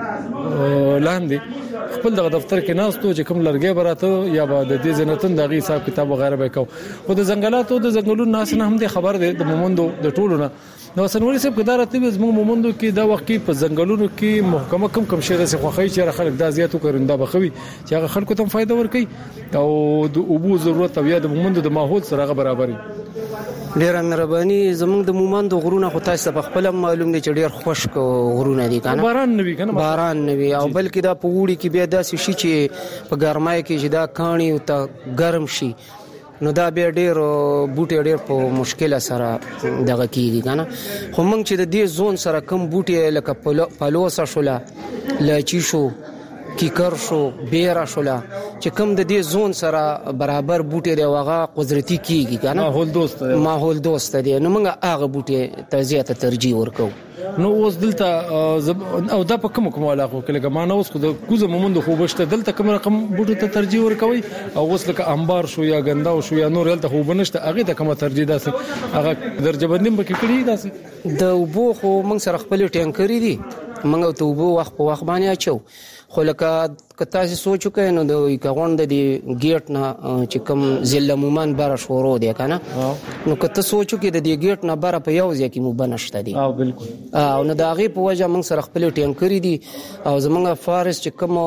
لاندې خپل دغه دفتر کې ناستو چې کوم لرګي براته یا به د دې زنتون دغه حساب کتاب وغیرہ به کو او د ځنګلاتو د ځنګلونو ناس نه هم د خبر دی د مومندو د ټولو نه نو سنوري صاحب کدار ته زموږ مومندو کې دا وخت کې په ځنګلونو کې محکمه کم شي غسه خوخی چې خلک دا زیاتو کړنده بخوي چې هغه خلکو ته فائدہ ورکړي او د اوبو ضرورت او یا د مومندو د ماحول سره برابرۍ ډیر نربانی زمونږ د مومندو غرونه خو تاسو په خپل معلوم دي چې ډیر خشک غرونه دي کنه باران نوي کنه باران نوي او بلکې دا په وړي کې بیا داسې شي چې په ګرمای کې چې دا کانی او ته ګرم شي نو دا به ډیر بوټي ډیر په مشکله سره دغه کیږي کنه خو موږ چې د دې زون سره کم بوټي لکه پالوسا شولا لاچی شو کیکر شو بیره شولا چې کم د دې زون سره برابر بوټي دی واغه قدرتي کیږي کنه ماحول دوست دی نو موږ هغه بوټي ته زیاته ترجیح ورکو نو اوس دلته او دا په کوم علاقو کې لکه ما نو اوس خو د کوزه مومند خو بشته دلته کوم رقم بوټو ته ترجیح ورکوي او اوس لکه انبار شو یا غندا شو یا نور دلته خو بنشته هغه ته کوم ترجیح داسې هغه درجه بندیم به کړی داسې د وبو خو موږ سره خپل ټینکرې دي موږ ته وبو وخت په وخت باندې اچو خو لکه کته سوچو کې نو د کاوند دی گیټ نه چې کوم ضلع مومن بار شورو دی کنه نو کته سوچو کې د دې گیټ نه بار په یو ځای کې مو بنشته دي بالکل او نو دا غي په وجه موږ سره خپل ټینکرې دي او زمونږ فارس چې کوم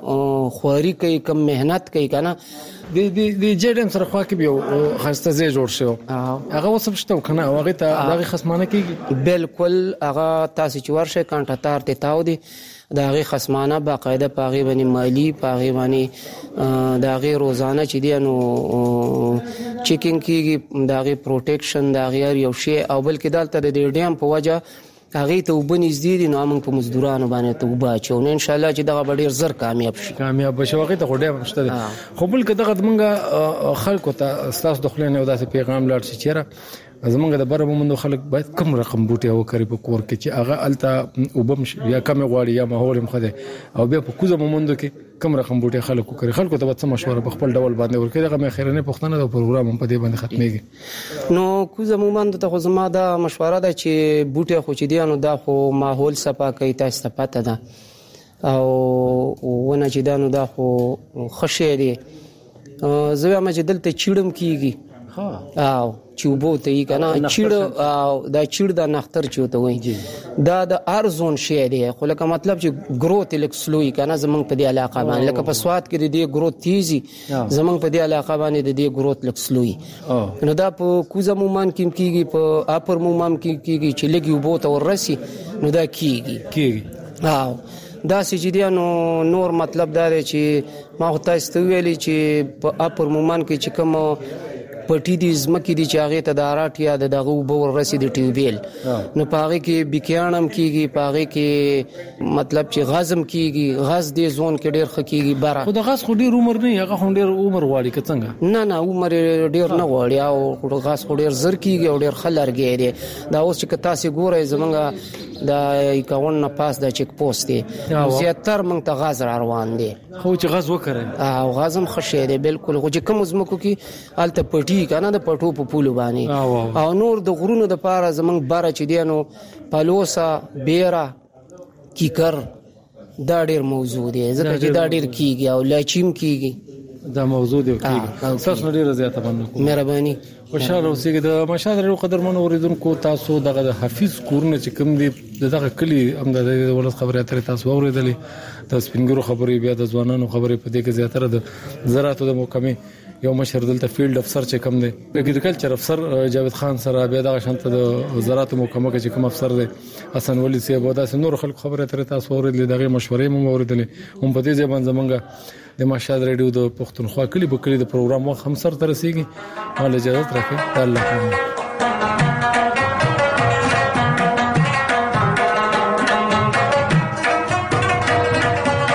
خواري کوي کوم مهنت کوي کنه د جېډم سره خوا کې یو خاصه ځای جوړ شو هغه وسبشته کنه هغه ته دغه خصمانه کیږي بالکل هغه تاسو چې ورشه کانټاتار ته تاو دي دا غي خصمانه باقاعده پاغي باندې مالی پاغي باندې دا غي روزانه چې دی نو چیکینګ کیږي دا غي پروټیکشن دا غي یو شی او بلکې دلته د ډیم په وجه هغه ته وبنځ دي نو موږ په مزدورانو باندې ته وباچو نو ان شاء الله چې دغه ډیر زر کامیاب شي هغه ته غوډه مشته خو بل کده موږ خلکو ته استاد دخلنه او داسې پیغام لاړ شي چیرې زمونږ د بره مومندو خلک باید کم رقم بوټي او کری په کور کې چې هغه الته وبم یا کم غواړي یا ماحول مخده او بیا په کوزه مومندو کې کم رقم بوټي خلکو کوي خلکو ته څه مشوره په خپل ډول باندې ورکړي دغه خیرنه پښتنه د پروګرام په دې باندې ختميږي نو کوزه مومندو ته خو زما دا مشوره ده چې بوټي خو چې دی نو دا خو ماحول صفا کوي تاسو ته پته ده او ونه چې دا نو دا خو خشه دي زه ما چې دلته چیړم کیږي او چوبو ته یې کنه چیړ او دا چیړ د نختر چوته وای دا د ارزون شی دی خو لکه مطلب چې گروث لیک سلوي کنه زمونږ په دې علاقه باندې لکه په سواد کې د دې گروث تیزي زمونږ په دې علاقه باندې د دې گروث لیک سلوي نو دا په کوزه مومن کې کیږي په اپر مومن کې کیږي چې لګي وبو ته ورسي نو دا کیږي او دا سجديانو نور مطلب دا دی چې ما هو تاسو ویلي چې په اپر مومن کې چې کوم پټي دي زمکې دي چې هغه ته د اراټ یا دغه وبور رسید ټیوبیل نو پاغه کې بکیانم کیږي پاغه کې مطلب چې غازم کیږي غاز دې زون کې ډیر خکېږي بارا خو د غاز خو ډیر عمر نه هغه خو ډیر عمر غواړي که څنګه نه عمر ډیر نه غواړي او غاز خو ډیر زر کیږي او ډیر خلرګي دی دا اوس چې تاسو ګورئ زمونږه د 51 نه پاس د چیک پوسټ دی زیاتره موږ ته غاز روان دي خو چې غاز وکړي او غازم خشه دی بالکل خو چې کوم زمکو کې الته پټي کنه د پټو په پولو باندې او نور د غرونو د پاره زمونږ بار چې دی نو پالوسا بیرا کیکر دا ډیر موضوع دی ځکه چې دا ډیر کیږي او لاچیم کیږي دا موضوع دی کیږي تاسو ډیر زیاته باندې مهرباني خوشاله اوسئ د مشاهده قدرمن اوریدونکو تاسو دغه حفیظ کورونه چې کوم دی دغه کلی هم د ولادت خبره اترې تاسو اوریدلې د سپینګرو خبرې بیا د ځوانانو خبرې په دې کې زیاتره د زراعت د محکمې یو مشر دلته فیلډ افسر چې کوم دی اګریکلچر افسر جاوید خان سره بیا دغه شانته د زراعت محکمه کې کوم افسر دی حسن ولی صاحب او داسې نور خلک خبره اترې تاسو اوریدلې دغه مشورې مو اوریدلې هم په دې ځبان زمونږ د مشاهد ریډیو د پښتونخوا کلی په کلی د پروګرام وخت هم سره ترسيږي مال اجازه راکړئ الله